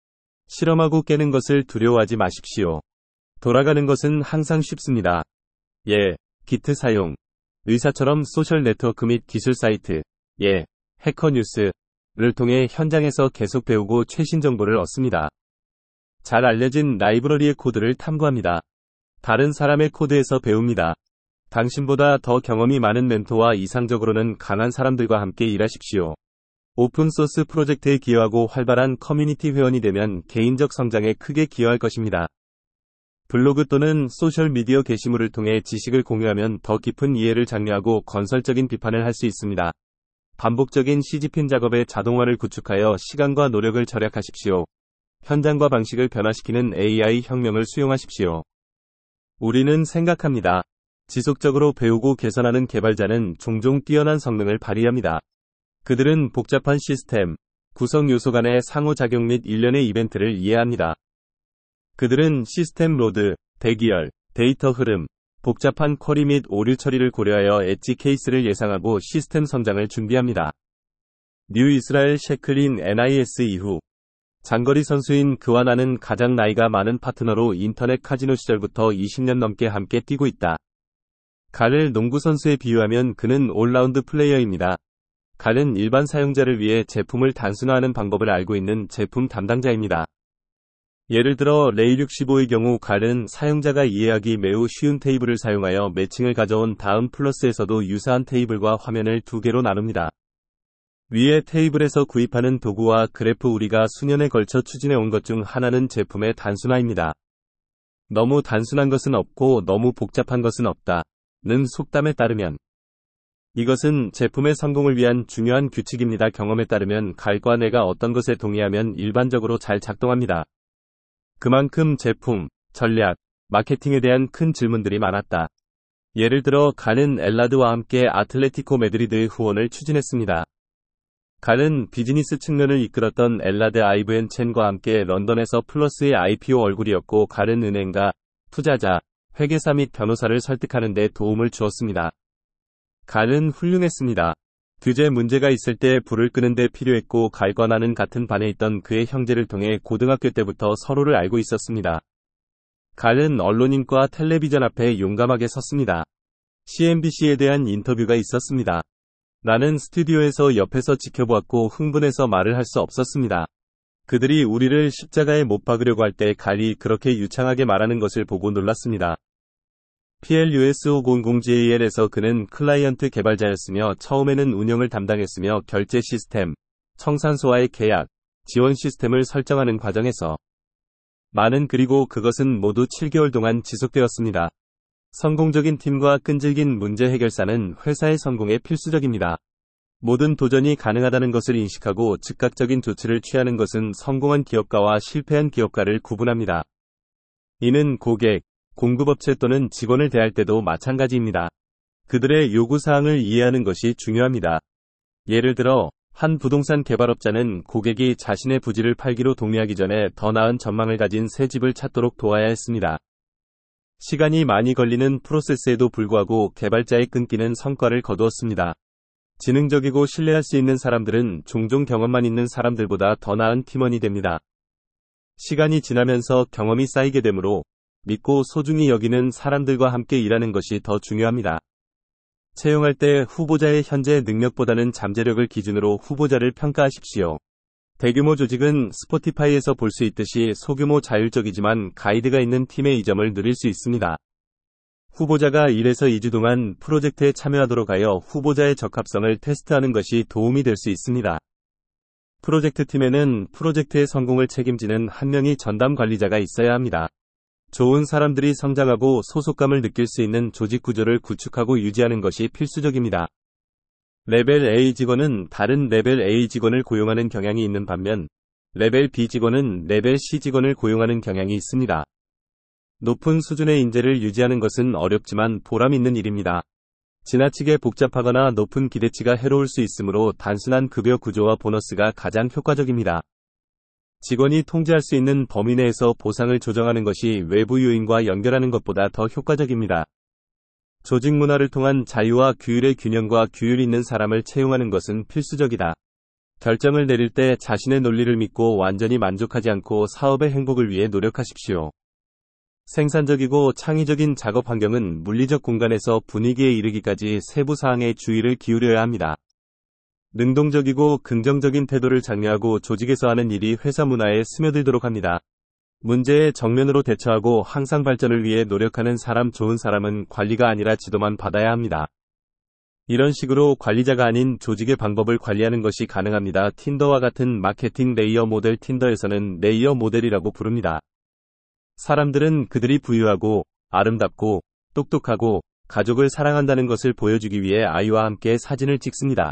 실험하고 깨는 것을 두려워하지 마십시오. 돌아가는 것은 항상 쉽습니다. 예, 기트 사용. 의사처럼 소셜 네트워크 및 기술 사이트, 예, 해커 뉴스를 통해 현장에서 계속 배우고 최신 정보를 얻습니다. 잘 알려진 라이브러리의 코드를 탐구합니다. 다른 사람의 코드에서 배웁니다. 당신보다 더 경험이 많은 멘토와 이상적으로는 강한 사람들과 함께 일하십시오. 오픈소스 프로젝트에 기여하고 활발한 커뮤니티 회원이 되면 개인적 성장에 크게 기여할 것입니다. 블로그 또는 소셜미디어 게시물을 통해 지식을 공유하면 더 깊은 이해를 장려하고 건설적인 비판을 할 수 있습니다. 반복적인 시집힌 작업의 자동화를 구축하여 시간과 노력을 절약하십시오. 현장과 방식을 변화시키는 에이아이 혁명을 수용하십시오. 우리는 생각합니다. 지속적으로 배우고 개선하는 개발자는 종종 뛰어난 성능을 발휘합니다. 그들은 복잡한 시스템, 구성 요소 간의 상호작용 및 일련의 이벤트를 이해합니다. 그들은 시스템 로드, 대기열, 데이터 흐름, 복잡한 쿼리 및 오류 처리를 고려하여 엣지 케이스를 예상하고 시스템 성장을 준비합니다. 뉴 이스라엘 셰클린 엔아이에스 이후 장거리 선수인 그와 나는 가장 나이가 많은 파트너로 인터넷 카지노 시절부터 이십 년 넘게 함께 뛰고 있다. 갈을 농구 선수에 비유하면 그는 올라운드 플레이어입니다. 갈은 일반 사용자를 위해 제품을 단순화하는 방법을 알고 있는 제품 담당자입니다. 예를 들어 레이 육십오의 경우 갈은 사용자가 이해하기 매우 쉬운 테이블을 사용하여 매칭을 가져온 다음 플러스에서도 유사한 테이블과 화면을 두 개로 나눕니다. 위의 테이블에서 구입하는 도구와 그래프 우리가 수년에 걸쳐 추진해 온 것 중 하나는 제품의 단순화입니다. 너무 단순한 것은 없고 너무 복잡한 것은 없다. 는 속담에 따르면 이것은 제품의 성공을 위한 중요한 규칙입니다. 경험에 따르면 갈과 내가 어떤 것에 동의하면 일반적으로 잘 작동합니다. 그만큼 제품, 전략, 마케팅에 대한 큰 질문들이 많았다. 예를 들어 갈은 엘라드와 함께 아틀레티코 메드리드의 후원을 추진했습니다. 갈은 비즈니스 측면을 이끌었던 엘라드 아이브앤 첸과 함께 런던에서 플러스의 아이피오 얼굴이었고 갈은 은행가, 투자자, 회계사 및 변호사를 설득하는 데 도움을 주었습니다. 갈은 훌륭했습니다. 규제 문제가 있을 때 불을 끄는 데 필요했고 갈과 나는 같은 반에 있던 그의 형제를 통해 고등학교 때부터 서로를 알고 있었습니다. 갈은 언론인과 텔레비전 앞에 용감하게 섰습니다. 씨엔비씨에 대한 인터뷰가 있었습니다. 나는 스튜디오에서 옆에서 지켜보았고 흥분해서 말을 할 수 없었습니다. 그들이 우리를 십자가에 못 박으려고 할 때 갈이 그렇게 유창하게 말하는 것을 보고 놀랐습니다. 플러스 오백제이엘에서 그는 클라이언트 개발자였으며 처음에는 운영을 담당했으며 결제 시스템, 청산소와의 계약, 지원 시스템을 설정하는 과정에서 많은 그리고 그것은 모두 칠 개월 동안 지속되었습니다. 성공적인 팀과 끈질긴 문제 해결사는 회사의 성공에 필수적입니다. 모든 도전이 가능하다는 것을 인식하고 즉각적인 조치를 취하는 것은 성공한 기업가와 실패한 기업가를 구분합니다. 이는 고객, 공급업체 또는 직원을 대할 때도 마찬가지입니다. 그들의 요구사항을 이해하는 것이 중요합니다. 예를 들어, 한 부동산 개발업자는 고객이 자신의 부지를 팔기로 동의하기 전에 더 나은 전망을 가진 새 집을 찾도록 도와야 했습니다. 시간이 많이 걸리는 프로세스에도 불구하고 개발자의 끈기는 성과를 거두었습니다. 지능적이고 신뢰할 수 있는 사람들은 종종 경험만 있는 사람들보다 더 나은 팀원이 됩니다. 시간이 지나면서 경험이 쌓이게 되므로 믿고 소중히 여기는 사람들과 함께 일하는 것이 더 중요합니다. 채용할 때 후보자의 현재 능력보다는 잠재력을 기준으로 후보자를 평가하십시오. 대규모 조직은 스포티파이에서 볼 수 있듯이 소규모 자율적이지만 가이드가 있는 팀의 이 점을 누릴 수 있습니다. 후보자가 일에서 이 주 동안 프로젝트에 참여하도록 하여 후보자의 적합성을 테스트하는 것이 도움이 될 수 있습니다. 프로젝트 팀에는 프로젝트의 성공을 책임지는 한 명의 전담 관리자가 있어야 합니다. 좋은 사람들이 성장하고 소속감을 느낄 수 있는 조직 구조를 구축하고 유지하는 것이 필수적입니다. 레벨 A 직원은 다른 레벨 A 직원을 고용하는 경향이 있는 반면, 레벨 B 직원은 레벨 C 직원을 고용하는 경향이 있습니다. 높은 수준의 인재를 유지하는 것은 어렵지만 보람 있는 일입니다. 지나치게 복잡하거나 높은 기대치가 해로울 수 있으므로 단순한 급여 구조와 보너스가 가장 효과적입니다. 직원이 통제할 수 있는 범위 내에서 보상을 조정하는 것이 외부 요인과 연결하는 것보다 더 효과적입니다. 조직 문화를 통한 자유와 규율의 균형과 규율 있는 사람을 채용하는 것은 필수적이다. 결정을 내릴 때 자신의 논리를 믿고 완전히 만족하지 않고 사업의 행복을 위해 노력하십시오. 생산적이고 창의적인 작업 환경은 물리적 공간에서 분위기에 이르기까지 세부 사항에 주의를 기울여야 합니다. 능동적이고 긍정적인 태도를 장려하고 조직에서 하는 일이 회사 문화에 스며들도록 합니다. 문제에 정면으로 대처하고 항상 발전을 위해 노력하는 사람 좋은 사람은 관리가 아니라 지도만 받아야 합니다. 이런 식으로 관리자가 아닌 조직의 방법을 관리하는 것이 가능합니다. 틴더와 같은 마케팅 레이어 모델 틴더에서는 레이어 모델이라고 부릅니다. 사람들은 그들이 부유하고 아름답고 똑똑하고 가족을 사랑한다는 것을 보여주기 위해 아이와 함께 사진을 찍습니다.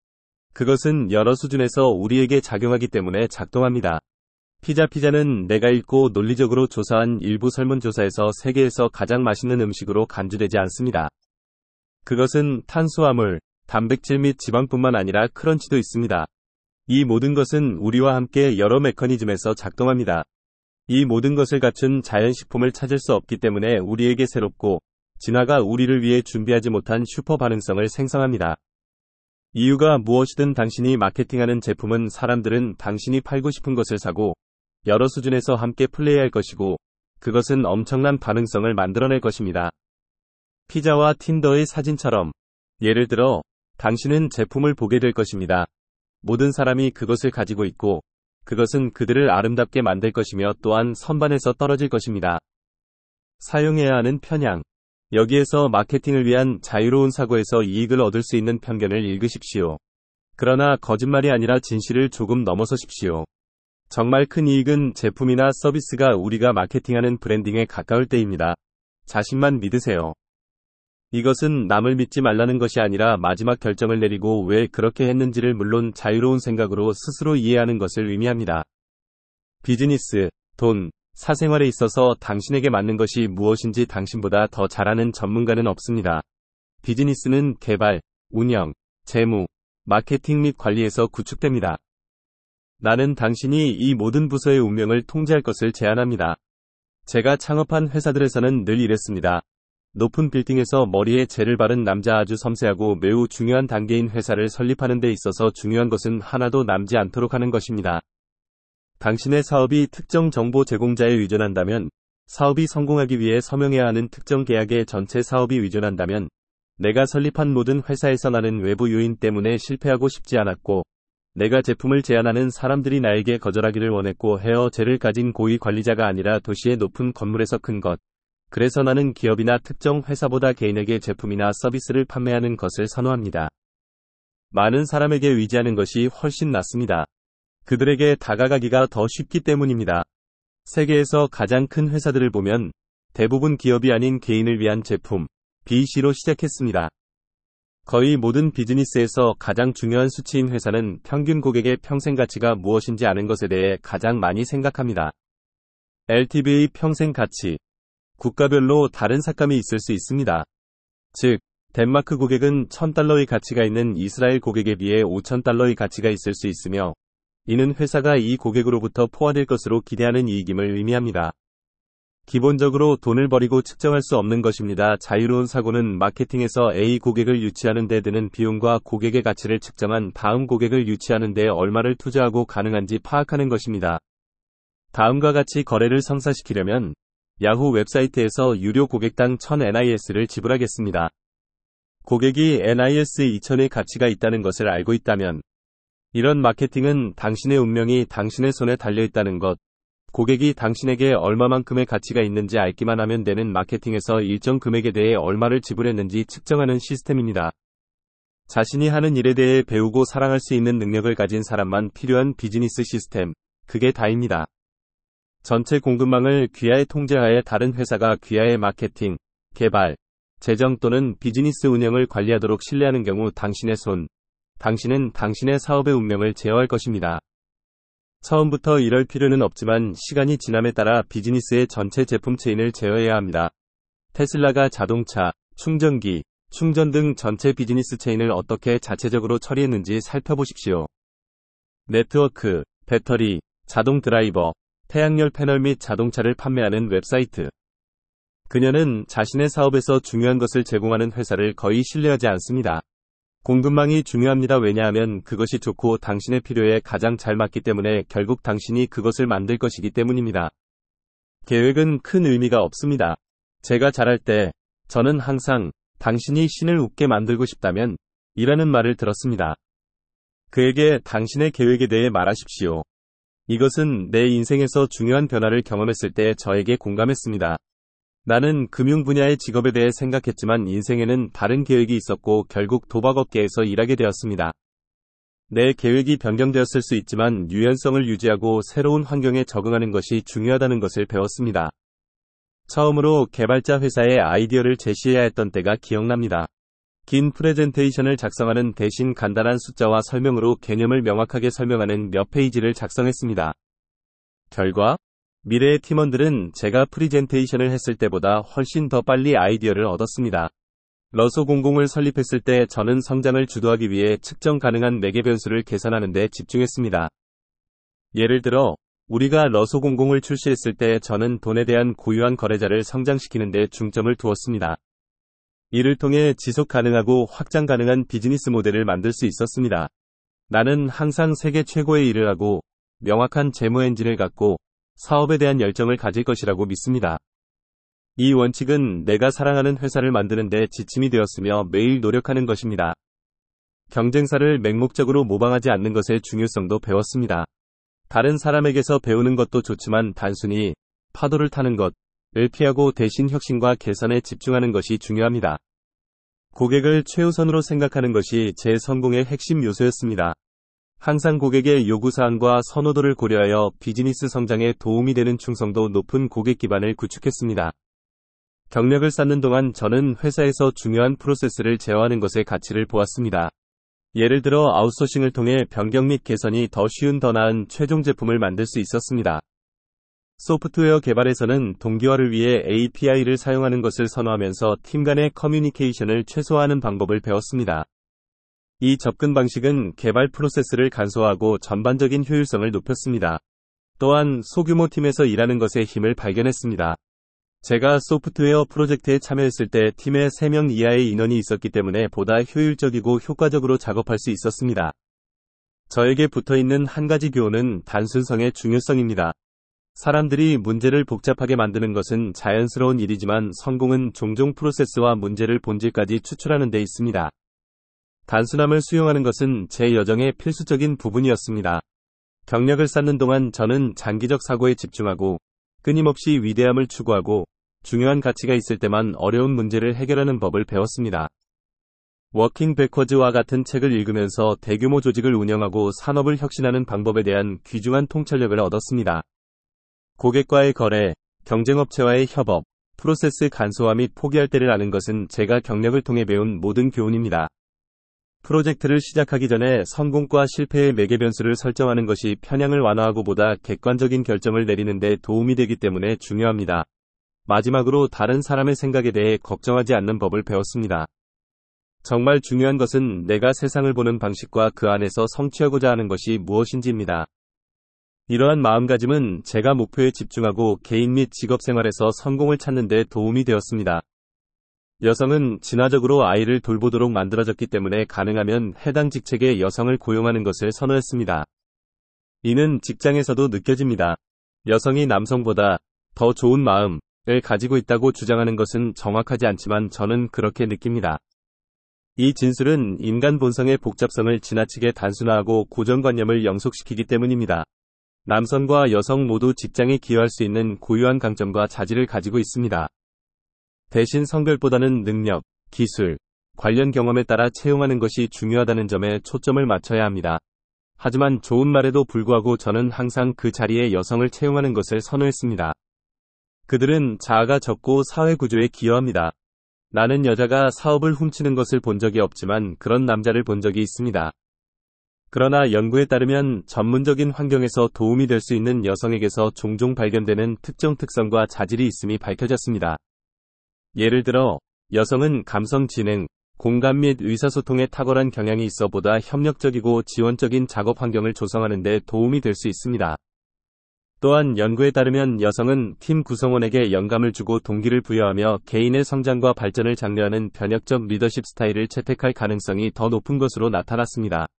그것은 여러 수준에서 우리에게 작용하기 때문에 작동합니다. 피자 피자는 내가 읽고 논리적으로 조사한 일부 설문조사에서 세계에서 가장 맛있는 음식으로 간주되지 않습니다. 그것은 탄수화물, 단백질 및 지방뿐만 아니라 크런치도 있습니다. 이 모든 것은 우리와 함께 여러 메커니즘에서 작동합니다. 이 모든 것을 갖춘 자연식품을 찾을 수 없기 때문에 우리에게 새롭고 진화가 우리를 위해 준비하지 못한 슈퍼 반응성을 생성합니다. 이유가 무엇이든 당신이 마케팅하는 제품은 사람들은 당신이 팔고 싶은 것을 사고 여러 수준에서 함께 플레이할 것이고 그것은 엄청난 반응성을 만들어낼 것입니다. 피자와 틴더의 사진처럼 예를 들어 당신은 제품을 보게 될 것입니다. 모든 사람이 그것을 가지고 있고 그것은 그들을 아름답게 만들 것이며 또한 선반에서 떨어질 것입니다. 사용해야 하는 편향. 여기에서 마케팅을 위한 자유로운 사고에서 이익을 얻을 수 있는 편견을 읽으십시오. 그러나 거짓말이 아니라 진실을 조금 넘어서십시오. 정말 큰 이익은 제품이나 서비스가 우리가 마케팅하는 브랜딩에 가까울 때입니다. 자신만 믿으세요. 이것은 남을 믿지 말라는 것이 아니라 마지막 결정을 내리고 왜 그렇게 했는지를 물론 자유로운 생각으로 스스로 이해하는 것을 의미합니다. 비즈니스, 돈, 사생활에 있어서 당신에게 맞는 것이 무엇인지 당신보다 더 잘 아는 전문가는 없습니다. 비즈니스는 개발, 운영, 재무, 마케팅 및 관리에서 구축됩니다. 나는 당신이 이 모든 부서의 운명을 통제할 것을 제안합니다. 제가 창업한 회사들에서는 늘 이랬습니다. 높은 빌딩에서 머리에 젤을 바른 남자 아주 섬세하고 매우 중요한 단계인 회사를 설립하는 데 있어서 중요한 것은 하나도 남지 않도록 하는 것입니다. 당신의 사업이 특정 정보 제공자에 의존한다면, 사업이 성공하기 위해 서명해야 하는 특정 계약의 전체 사업이 의존한다면, 내가 설립한 모든 회사에서 나는 외부 요인 때문에 실패하고 싶지 않았고, 내가 제품을 제안하는 사람들이 나에게 거절하기를 원했고 헤어 젤을 가진 고위 관리자가 아니라 도시의 높은 건물에서 큰 것. 그래서 나는 기업이나 특정 회사보다 개인에게 제품이나 서비스를 판매하는 것을 선호합니다. 많은 사람에게 의지하는 것이 훨씬 낫습니다. 그들에게 다가가기가 더 쉽기 때문입니다. 세계에서 가장 큰 회사들을 보면 대부분 기업이 아닌 개인을 위한 제품, 비씨로 시작했습니다. 거의 모든 비즈니스에서 가장 중요한 수치인 회사는 평균 고객의 평생 가치가 무엇인지 아는 것에 대해 가장 많이 생각합니다. 엘티브이 평생 가치. 국가별로 다른 삭감이 있을 수 있습니다. 즉, 덴마크 고객은 천 달러의 가치가 있는 이스라엘 고객에 비해 오천 달러의 가치가 있을 수 있으며, 이는 회사가 이 고객으로부터 포화될 것으로 기대하는 이익임을 의미합니다. 기본적으로 돈을 버리고 측정할 수 없는 것입니다. 자유로운 사고는 마케팅에서 A 고객을 유치하는 데 드는 비용과 고객의 가치를 측정한 다음 고객을 유치하는 데 얼마를 투자하고 가능한지 파악하는 것입니다. 다음과 같이 거래를 성사시키려면 야후 웹사이트에서 유료 고객당 천 엔아이에스를 지불하겠습니다. 고객이 엔아이에스 이천의 가치가 있다는 것을 알고 있다면, 이런 마케팅은 당신의 운명이 당신의 손에 달려있다는 것, 고객이 당신에게 얼마만큼의 가치가 있는지 알기만 하면 되는 마케팅에서 일정 금액에 대해 얼마를 지불했는지 측정하는 시스템입니다. 자신이 하는 일에 대해 배우고 사랑할 수 있는 능력을 가진 사람만 필요한 비즈니스 시스템, 그게 다입니다. 전체 공급망을 귀하의 통제하에 다른 회사가 귀하의 마케팅, 개발, 재정 또는 비즈니스 운영을 관리하도록 신뢰하는 경우 당신의 손, 당신은 당신의 사업의 운명을 제어할 것입니다. 처음부터 이럴 필요는 없지만 시간이 지남에 따라 비즈니스의 전체 제품 체인을 제어해야 합니다. 테슬라가 자동차, 충전기, 충전 등 전체 비즈니스 체인을 어떻게 자체적으로 처리했는지 살펴보십시오. 네트워크, 배터리, 자동 드라이버, 태양열 패널 및 자동차를 판매하는 웹사이트. 그녀는 자신의 사업에서 중요한 것을 제공하는 회사를 거의 신뢰하지 않습니다. 공급망이 중요합니다. 왜냐하면 그것이 좋고 당신의 필요에 가장 잘 맞기 때문에 결국 당신이 그것을 만들 것이기 때문입니다. 계획은 큰 의미가 없습니다. 제가 잘할 때 저는 항상 당신이 신을 웃게 만들고 싶다면 이라는 말을 들었습니다. 그에게 당신의 계획에 대해 말하십시오. 이것은 내 인생에서 중요한 변화를 경험했을 때 저에게 공감했습니다. 나는 금융 분야의 직업에 대해 생각했지만 인생에는 다른 계획이 있었고 결국 도박업계에서 일하게 되었습니다. 내 계획이 변경되었을 수 있지만 유연성을 유지하고 새로운 환경에 적응하는 것이 중요하다는 것을 배웠습니다. 처음으로 개발자 회사에 아이디어를 제시해야 했던 때가 기억납니다. 긴 프레젠테이션을 작성하는 대신 간단한 숫자와 설명으로 개념을 명확하게 설명하는 몇 페이지를 작성했습니다. 결과, 미래의 팀원들은 제가 프리젠테이션을 했을 때보다 훨씬 더 빨리 아이디어를 얻었습니다. 러소공공을 설립했을 때 저는 성장을 주도하기 위해 측정 가능한 매개 변수를 계산하는 데 집중했습니다. 예를 들어, 우리가 러소공공을 출시했을 때 저는 돈에 대한 고유한 거래자를 성장시키는 데 중점을 두었습니다. 이를 통해 지속 가능하고 확장 가능한 비즈니스 모델을 만들 수 있었습니다. 나는 항상 세계 최고의 일을 하고 명확한 재무 엔진을 갖고 사업에 대한 열정을 가질 것이라고 믿습니다. 이 원칙은 내가 사랑하는 회사를 만드는 데 지침이 되었으며 매일 노력하는 것입니다. 경쟁사를 맹목적으로 모방하지 않는 것의 중요성도 배웠습니다. 다른 사람에게서 배우는 것도 좋지만 단순히 파도를 타는 것을 피하고 대신 혁신과 개선에 집중하는 것이 중요합니다. 고객을 최우선으로 생각하는 것이 제 성공의 핵심 요소였습니다. 항상 고객의 요구사항과 선호도를 고려하여 비즈니스 성장에 도움이 되는 충성도 높은 고객 기반을 구축했습니다. 경력을 쌓는 동안 저는 회사에서 중요한 프로세스를 제어하는 것의 가치를 보았습니다. 예를 들어 아웃소싱을 통해 변경 및 개선이 더 쉬운 더 나은 최종 제품을 만들 수 있었습니다. 소프트웨어 개발에서는 동기화를 위해 에이피아이를 사용하는 것을 선호하면서 팀 간의 커뮤니케이션을 최소화하는 방법을 배웠습니다. 이 접근 방식은 개발 프로세스를 간소화하고 전반적인 효율성을 높였습니다. 또한 소규모 팀에서 일하는 것의 힘을 발견했습니다. 제가 소프트웨어 프로젝트에 참여했을 때 팀에 세 명 이하의 인원이 있었기 때문에 보다 효율적이고 효과적으로 작업할 수 있었습니다. 저에게 붙어있는 한 가지 교훈은 단순성의 중요성입니다. 사람들이 문제를 복잡하게 만드는 것은 자연스러운 일이지만 성공은 종종 프로세스와 문제를 본질까지 추출하는 데 있습니다. 단순함을 수용하는 것은 제 여정의 필수적인 부분이었습니다. 경력을 쌓는 동안 저는 장기적 사고에 집중하고 끊임없이 위대함을 추구하고 중요한 가치가 있을 때만 어려운 문제를 해결하는 법을 배웠습니다. 워킹 백워즈와 같은 책을 읽으면서 대규모 조직을 운영하고 산업을 혁신하는 방법에 대한 귀중한 통찰력을 얻었습니다. 고객과의 거래, 경쟁업체와의 협업, 프로세스 간소화 및 포기할 때를 아는 것은 제가 경력을 통해 배운 모든 교훈입니다. 프로젝트를 시작하기 전에 성공과 실패의 매개 변수를 설정하는 것이 편향을 완화하고 보다 객관적인 결정을 내리는 데 도움이 되기 때문에 중요합니다. 마지막으로 다른 사람의 생각에 대해 걱정하지 않는 법을 배웠습니다. 정말 중요한 것은 내가 세상을 보는 방식과 그 안에서 성취하고자 하는 것이 무엇인지입니다. 이러한 마음가짐은 제가 목표에 집중하고 개인 및 직업 생활에서 성공을 찾는 데 도움이 되었습니다. 여성은 진화적으로 아이를 돌보도록 만들어졌기 때문에 가능하면 해당 직책에 여성을 고용하는 것을 선호했습니다. 이는 직장에서도 느껴집니다. 여성이 남성보다 더 좋은 마음을 가지고 있다고 주장하는 것은 정확하지 않지만 저는 그렇게 느낍니다. 이 진술은 인간 본성의 복잡성을 지나치게 단순화하고 고정관념을 영속시키기 때문입니다. 남성과 여성 모두 직장에 기여할 수 있는 고유한 강점과 자질을 가지고 있습니다. 대신 성별보다는 능력, 기술, 관련 경험에 따라 채용하는 것이 중요하다는 점에 초점을 맞춰야 합니다. 하지만 좋은 말에도 불구하고 저는 항상 그 자리에 여성을 채용하는 것을 선호했습니다. 그들은 자아가 적고 사회 구조에 기여합니다. 나는 여자가 사업을 훔치는 것을 본 적이 없지만 그런 남자를 본 적이 있습니다. 그러나 연구에 따르면 전문적인 환경에서 도움이 될 수 있는 여성에게서 종종 발견되는 특정 특성과 자질이 있음이 밝혀졌습니다. 예를 들어, 여성은 감성 지능, 공감 및 의사소통에 탁월한 경향이 있어 보다 협력적이고 지원적인 작업 환경을 조성하는 데 도움이 될 수 있습니다. 또한 연구에 따르면 여성은 팀 구성원에게 영감을 주고 동기를 부여하며 개인의 성장과 발전을 장려하는 변혁적 리더십 스타일을 채택할 가능성이 더 높은 것으로 나타났습니다.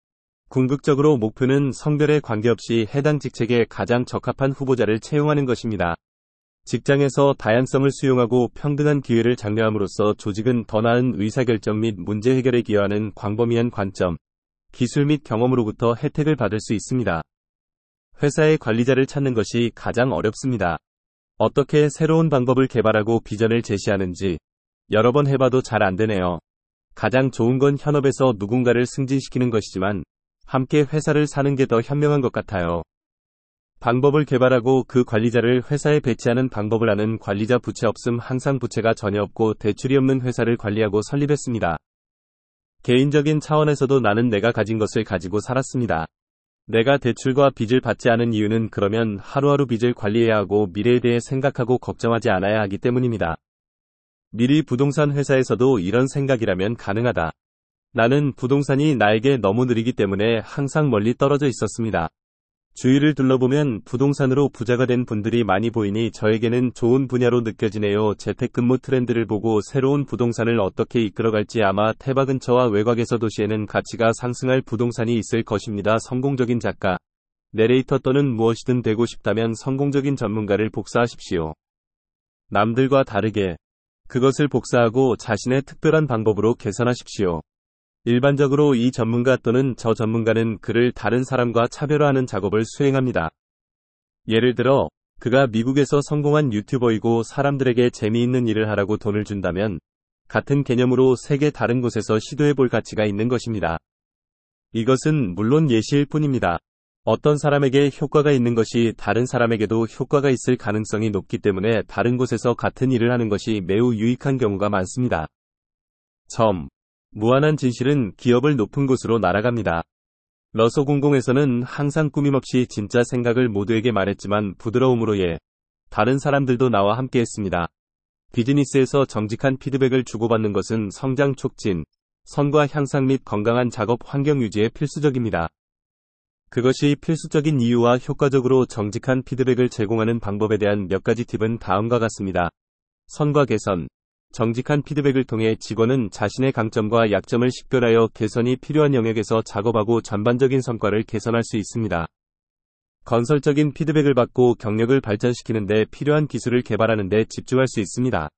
궁극적으로 목표는 성별에 관계없이 해당 직책에 가장 적합한 후보자를 채용하는 것입니다. 직장에서 다양성을 수용하고 평등한 기회를 장려함으로써 조직은 더 나은 의사결정 및 문제 해결에 기여하는 광범위한 관점, 기술 및 경험으로부터 혜택을 받을 수 있습니다. 회사의 관리자를 찾는 것이 가장 어렵습니다. 어떻게 새로운 방법을 개발하고 비전을 제시하는지 여러 번 해봐도 잘 안 되네요. 가장 좋은 건 현업에서 누군가를 승진시키는 것이지만 함께 회사를 사는 게 더 현명한 것 같아요. 방법을 개발하고 그 관리자를 회사에 배치하는 방법을 아는 관리자 부채 없음. 항상 부채가 전혀 없고 대출이 없는 회사를 관리하고 설립했습니다. 개인적인 차원에서도 나는 내가 가진 것을 가지고 살았습니다. 내가 대출과 빚을 받지 않은 이유는 그러면 하루하루 빚을 관리해야 하고 미래에 대해 생각하고 걱정하지 않아야 하기 때문입니다. 미리 부동산 회사에서도 이런 생각이라면 가능하다. 나는 부동산이 나에게 너무 느리기 때문에 항상 멀리 떨어져 있었습니다. 주위를 둘러보면 부동산으로 부자가 된 분들이 많이 보이니 저에게는 좋은 분야로 느껴지네요. 재택근무 트렌드를 보고 새로운 부동산을 어떻게 이끌어갈지 아마 태바 근처와 외곽에서 도시에는 가치가 상승할 부동산이 있을 것입니다. 성공적인 작가, 내레이터 또는 무엇이든 되고 싶다면 성공적인 전문가를 복사하십시오. 남들과 다르게 그것을 복사하고 자신의 특별한 방법으로 개선하십시오. 일반적으로 이 전문가 또는 저 전문가는 그를 다른 사람과 차별화하는 작업을 수행합니다. 예를 들어, 그가 미국에서 성공한 유튜버이고 사람들에게 재미있는 일을 하라고 돈을 준다면 같은 개념으로 세계 다른 곳에서 시도해볼 가치가 있는 것입니다. 이것은 물론 예시일 뿐입니다. 어떤 사람에게 효과가 있는 것이 다른 사람에게도 효과가 있을 가능성이 높기 때문에 다른 곳에서 같은 일을 하는 것이 매우 유익한 경우가 많습니다. 점. 무한한 진실은 기업을 높은 곳으로 날아갑니다. 러소 공공에서는 항상 꾸밈없이 진짜 생각을 모두에게 말했지만 부드러움으로 예, 다른 사람들도 나와 함께했습니다. 비즈니스에서 정직한 피드백을 주고받는 것은 성장 촉진, 선과 향상 및 건강한 작업 환경 유지에 필수적입니다. 그것이 필수적인 이유와 효과적으로 정직한 피드백을 제공하는 방법에 대한 몇 가지 팁은 다음과 같습니다. 선과 개선. 정직한 피드백을 통해 직원은 자신의 강점과 약점을 식별하여 개선이 필요한 영역에서 작업하고 전반적인 성과를 개선할 수 있습니다. 건설적인 피드백을 받고 경력을 발전시키는 데 필요한 기술을 개발하는 데 집중할 수 있습니다.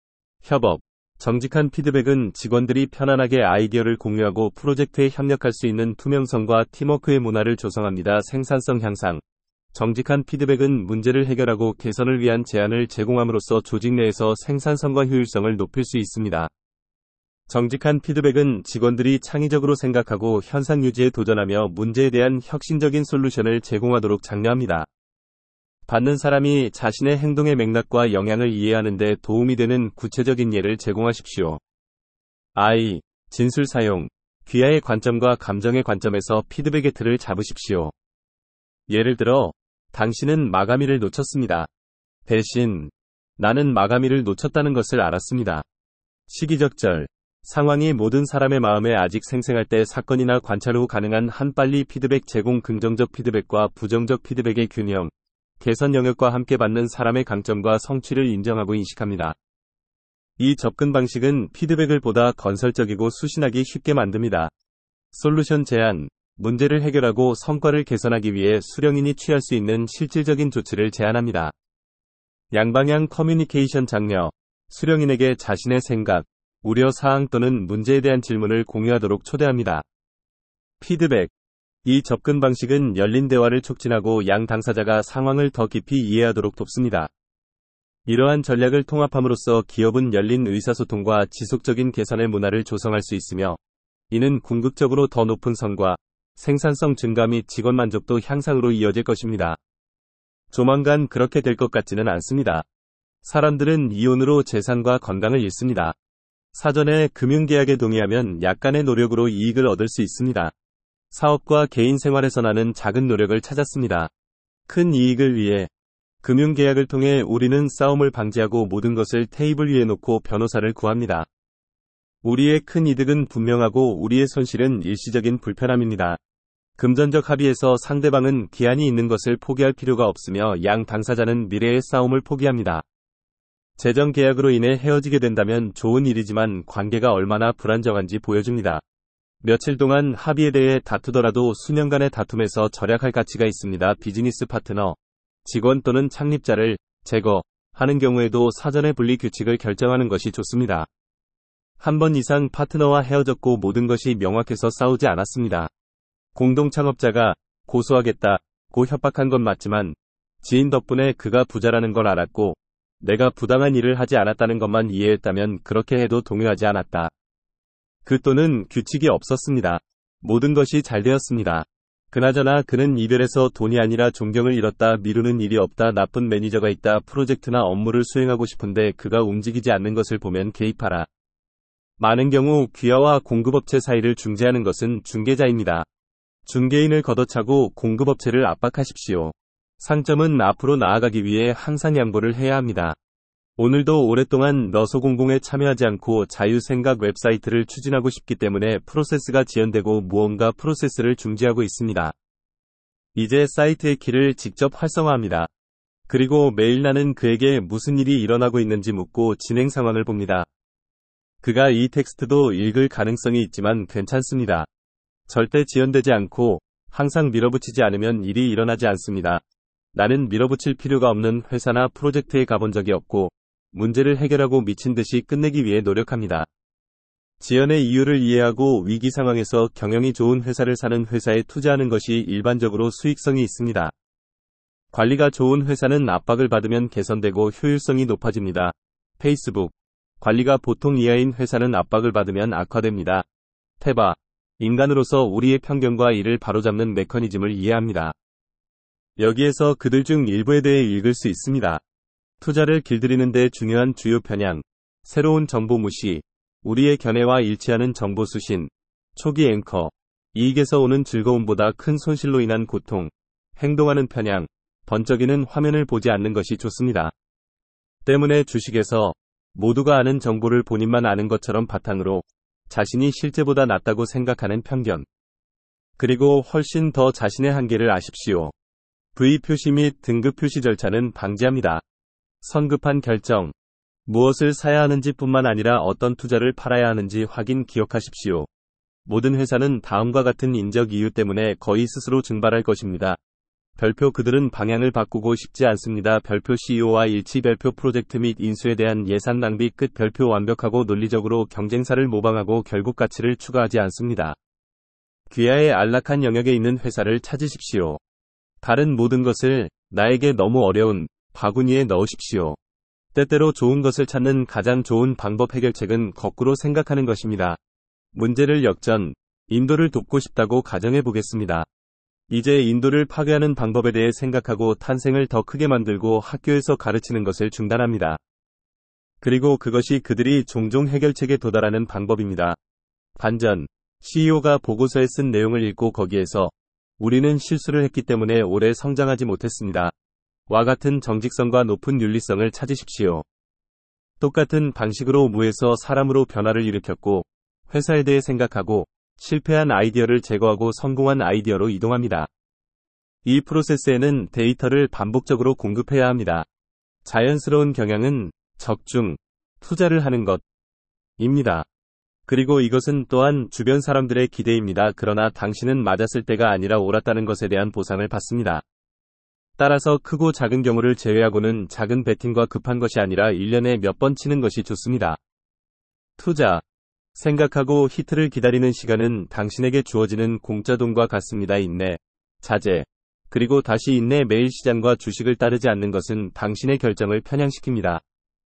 협업. 정직한 피드백은 직원들이 편안하게 아이디어를 공유하고 프로젝트에 협력할 수 있는 투명성과 팀워크의 문화를 조성합니다. 생산성 향상. 정직한 피드백은 문제를 해결하고 개선을 위한 제안을 제공함으로써 조직 내에서 생산성과 효율성을 높일 수 있습니다. 정직한 피드백은 직원들이 창의적으로 생각하고 현상 유지에 도전하며 문제에 대한 혁신적인 솔루션을 제공하도록 장려합니다. 받는 사람이 자신의 행동의 맥락과 영향을 이해하는 데 도움이 되는 구체적인 예를 제공하십시오. I. 진술 사용. 귀하의 관점과 감정의 관점에서 피드백의 틀을 잡으십시오. 예를 들어, 당신은 마감일을 놓쳤습니다. 대신, 나는 마감일을 놓쳤다는 것을 알았습니다. 시기적절. 상황이 모든 사람의 마음에 아직 생생할 때 사건이나 관찰 후 가능한 한 빨리 피드백 제공. 긍정적 피드백과 부정적 피드백의 균형. 개선 영역과 함께 받는 사람의 강점과 성취를 인정하고 인식합니다. 이 접근 방식은 피드백을 보다 건설적이고 수신하기 쉽게 만듭니다. 솔루션 제안. 문제를 해결하고 성과를 개선하기 위해 수령인이 취할 수 있는 실질적인 조치를 제안합니다. 양방향 커뮤니케이션 장려. 수령인에게 자신의 생각, 우려 사항 또는 문제에 대한 질문을 공유하도록 초대합니다. 피드백. 이 접근 방식은 열린 대화를 촉진하고 양 당사자가 상황을 더 깊이 이해하도록 돕습니다. 이러한 전략을 통합함으로써 기업은 열린 의사소통과 지속적인 개선의 문화를 조성할 수 있으며, 이는 궁극적으로 더 높은 선과 생산성 증가 및 직원 만족도 향상으로 이어질 것입니다. 조만간 그렇게 될 것 같지는 않습니다. 사람들은 이혼으로 재산과 건강을 잃습니다. 사전에 금융계약에 동의하면 약간의 노력으로 이익을 얻을 수 있습니다. 사업과 개인 생활에서 나는 작은 노력을 찾았습니다. 큰 이익을 위해 금융계약을 통해 우리는 싸움을 방지하고 모든 것을 테이블 위에 놓고 변호사를 구합니다. 우리의 큰 이득은 분명하고 우리의 손실은 일시적인 불편함입니다. 금전적 합의에서 상대방은 기한이 있는 것을 포기할 필요가 없으며 양 당사자는 미래의 싸움을 포기합니다. 재정 계약으로 인해 헤어지게 된다면 좋은 일이지만 관계가 얼마나 불안정한지 보여줍니다. 며칠 동안 합의에 대해 다투더라도 수년간의 다툼에서 절약할 가치가 있습니다. 비즈니스 파트너, 직원 또는 창립자를 제거하는 경우에도 사전에 분리 규칙을 결정하는 것이 좋습니다. 한 번 이상 파트너와 헤어졌고 모든 것이 명확해서 싸우지 않았습니다. 공동 창업자가 고소하겠다고 협박한 건 맞지만 지인 덕분에 그가 부자라는 걸 알았고 내가 부당한 일을 하지 않았다는 것만 이해했다면 그렇게 해도 동요하지 않았다. 그 또는 규칙이 없었습니다. 모든 것이 잘 되었습니다. 그나저나 그는 이별에서 돈이 아니라 존경을 잃었다. 미루는 일이 없다. 나쁜 매니저가 있다. 프로젝트나 업무를 수행하고 싶은데 그가 움직이지 않는 것을 보면 개입하라. 많은 경우 귀하와 공급업체 사이를 중재하는 것은 중개자입니다. 중개인을 걷어차고 공급업체를 압박하십시오. 상점은 앞으로 나아가기 위해 항상 양보를 해야 합니다. 오늘도 오랫동안 너소공공에 참여하지 않고 자유생각 웹사이트를 추진하고 싶기 때문에 프로세스가 지연되고 무언가 프로세스를 중지하고 있습니다. 이제 사이트의 키를 직접 활성화합니다. 그리고 매일 나는 그에게 무슨 일이 일어나고 있는지 묻고 진행 상황을 봅니다. 그가 이 텍스트도 읽을 가능성이 있지만 괜찮습니다. 절대 지연되지 않고 항상 밀어붙이지 않으면 일이 일어나지 않습니다. 나는 밀어붙일 필요가 없는 회사나 프로젝트에 가본 적이 없고 문제를 해결하고 미친 듯이 끝내기 위해 노력합니다. 지연의 이유를 이해하고 위기 상황에서 경영이 좋은 회사를 사는 회사에 투자하는 것이 일반적으로 수익성이 있습니다. 관리가 좋은 회사는 압박을 받으면 개선되고 효율성이 높아집니다. 페이스북. 관리가 보통 이하인 회사는 압박을 받으면 악화됩니다. 테바. 인간으로서 우리의 편견과 이를 바로잡는 메커니즘을 이해합니다. 여기에서 그들 중 일부에 대해 읽을 수 있습니다. 투자를 길들이는 데 중요한 주요 편향, 새로운 정보 무시, 우리의 견해와 일치하는 정보 수신, 초기 앵커, 이익에서 오는 즐거움보다 큰 손실로 인한 고통, 행동하는 편향, 번쩍이는 화면을 보지 않는 것이 좋습니다. 때문에 주식에서 모두가 아는 정보를 본인만 아는 것처럼 바탕으로 자신이 실제보다 낫다고 생각하는 편견. 그리고 훨씬 더 자신의 한계를 아십시오. 브이 표시 및 등급 표시 절차는 방지합니다. 성급한 결정. 무엇을 사야 하는지 뿐만 아니라 어떤 투자를 팔아야 하는지 확인 기억하십시오. 모든 회사는 다음과 같은 인적 이유 때문에 거의 스스로 증발할 것입니다. 별표 그들은 방향을 바꾸고 싶지 않습니다. 별표 씨이오와 일치 별표 프로젝트 및 인수에 대한 예산 낭비 끝 별표 완벽하고 논리적으로 경쟁사를 모방하고 결국 가치를 추가하지 않습니다. 귀하의 안락한 영역에 있는 회사를 찾으십시오. 다른 모든 것을 나에게 너무 어려운 바구니에 넣으십시오. 때때로 좋은 것을 찾는 가장 좋은 방법 해결책은 거꾸로 생각하는 것입니다. 문제를 역전, 인도를 돕고 싶다고 가정해 보겠습니다. 이제 인도를 파괴하는 방법에 대해 생각하고 탄생을 더 크게 만들고 학교에서 가르치는 것을 중단합니다. 그리고 그것이 그들이 종종 해결책에 도달하는 방법입니다. 반전, 씨이오가 보고서에 쓴 내용을 읽고 거기에서 우리는 실수를 했기 때문에 오래 성장하지 못했습니다. 와 같은 정직성과 높은 윤리성을 찾으십시오. 똑같은 방식으로 무에서 사람으로 변화를 일으켰고 회사에 대해 생각하고 실패한 아이디어를 제거하고 성공한 아이디어로 이동합니다. 이 프로세스에는 데이터를 반복적으로 공급해야 합니다. 자연스러운 경향은 적중, 투자를 하는 것입니다. 그리고 이것은 또한 주변 사람들의 기대입니다. 그러나 당신은 맞았을 때가 아니라 옳았다는 것에 대한 보상을 받습니다. 따라서 크고 작은 경우를 제외하고는 작은 배팅과 급한 것이 아니라 일 년에 몇 번 치는 것이 좋습니다. 투자. 생각하고 히트를 기다리는 시간은 당신에게 주어지는 공짜 돈과 같습니다. 인내, 자제, 그리고 다시 인내. 매일 시장과 주식을 따르지 않는 것은 당신의 결정을 편향시킵니다.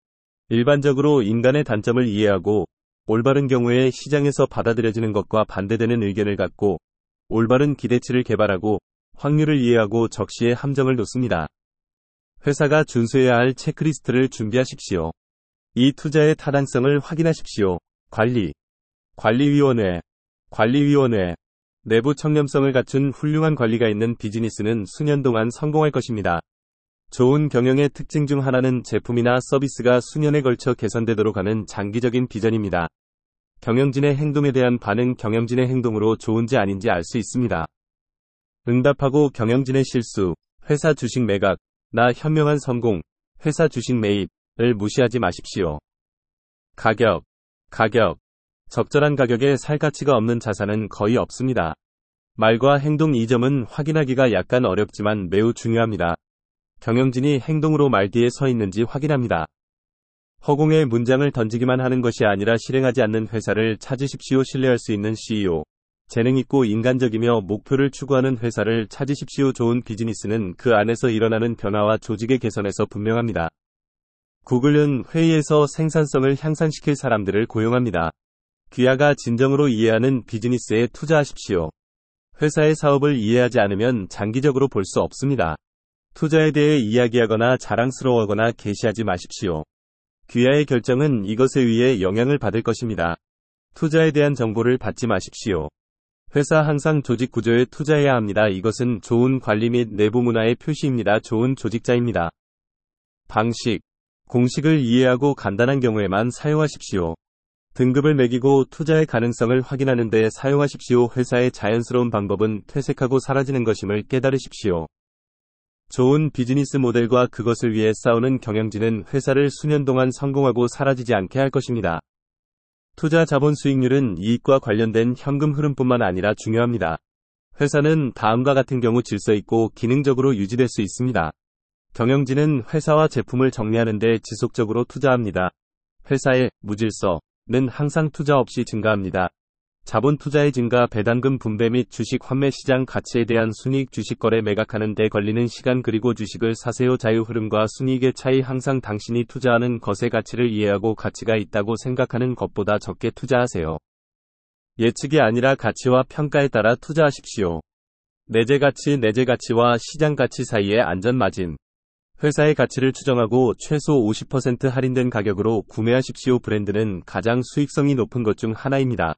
일반적으로 인간의 단점을 이해하고 올바른 경우에 시장에서 받아들여지는 것과 반대되는 의견을 갖고 올바른 기대치를 개발하고 확률을 이해하고 적시에 함정을 놓습니다. 회사가 준수해야 할 체크리스트를 준비하십시오. 이 투자의 타당성을 확인하십시오. 관리, 관리위원회, 관리위원회. 내부 청렴성을 갖춘 훌륭한 관리가 있는 비즈니스는 수년 동안 성공할 것입니다. 좋은 경영의 특징 중 하나는 제품이나 서비스가 수년에 걸쳐 개선되도록 하는 장기적인 비전입니다. 경영진의 행동에 대한 반응, 경영진의 행동으로 좋은지 아닌지 알 수 있습니다. 응답하고 경영진의 실수, 회사 주식 매각, 나 현명한 성공, 회사 주식 매입을 무시하지 마십시오. 가격, 가격. 적절한 가격에 살 가치가 없는 자산은 거의 없습니다. 말과 행동 이 점은 확인하기가 약간 어렵지만 매우 중요합니다. 경영진이 행동으로 말 뒤에 서 있는지 확인합니다. 허공에 문장을 던지기만 하는 것이 아니라 실행하지 않는 회사를 찾으십시오. 신뢰할 수 있는 씨이오. 재능있고 인간적이며 목표를 추구하는 회사를 찾으십시오. 좋은 비즈니스는 그 안에서 일어나는 변화와 조직의 개선에서 분명합니다. 구글은 회의에서 생산성을 향상시킬 사람들을 고용합니다. 귀하가 진정으로 이해하는 비즈니스에 투자하십시오. 회사의 사업을 이해하지 않으면 장기적으로 볼 수 없습니다. 투자에 대해 이야기하거나 자랑스러워하거나 게시하지 마십시오. 귀하의 결정은 이것에 의해 영향을 받을 것입니다. 투자에 대한 정보를 받지 마십시오. 회사 항상 조직 구조에 투자해야 합니다. 이것은 좋은 관리 및 내부 문화의 표시입니다. 좋은 조직자입니다. 방식, 공식을 이해하고 간단한 경우에만 사용하십시오. 등급을 매기고 투자의 가능성을 확인하는 데 사용하십시오. 회사의 자연스러운 방법은 퇴색하고 사라지는 것임을 깨달으십시오. 좋은 비즈니스 모델과 그것을 위해 싸우는 경영진은 회사를 수년 동안 성공하고 사라지지 않게 할 것입니다. 투자 자본 수익률은 이익과 관련된 현금 흐름뿐만 아니라 중요합니다. 회사는 다음과 같은 경우 질서 있고 기능적으로 유지될 수 있습니다. 경영진은 회사와 제품을 정리하는 데 지속적으로 투자합니다. 회사의 무질서 는 항상 투자 없이 증가합니다. 자본 투자의 증가, 배당금 분배 및 주식 환매 시장 가치에 대한 순이익, 주식 거래 매각하는 데 걸리는 시간, 그리고 주식을 사세요. 자유 흐름과 순이익의 차이. 항상 당신이 투자하는 것의 가치를 이해하고 가치가 있다고 생각하는 것보다 적게 투자하세요. 예측이 아니라 가치와 평가에 따라 투자하십시오. 내재 가치, 내재 가치와 시장 가치 사이의 안전 마진. 회사의 가치를 추정하고 최소 오십 퍼센트 할인된 가격으로 구매하십시오. 브랜드는 가장 수익성이 높은 것 중 하나입니다.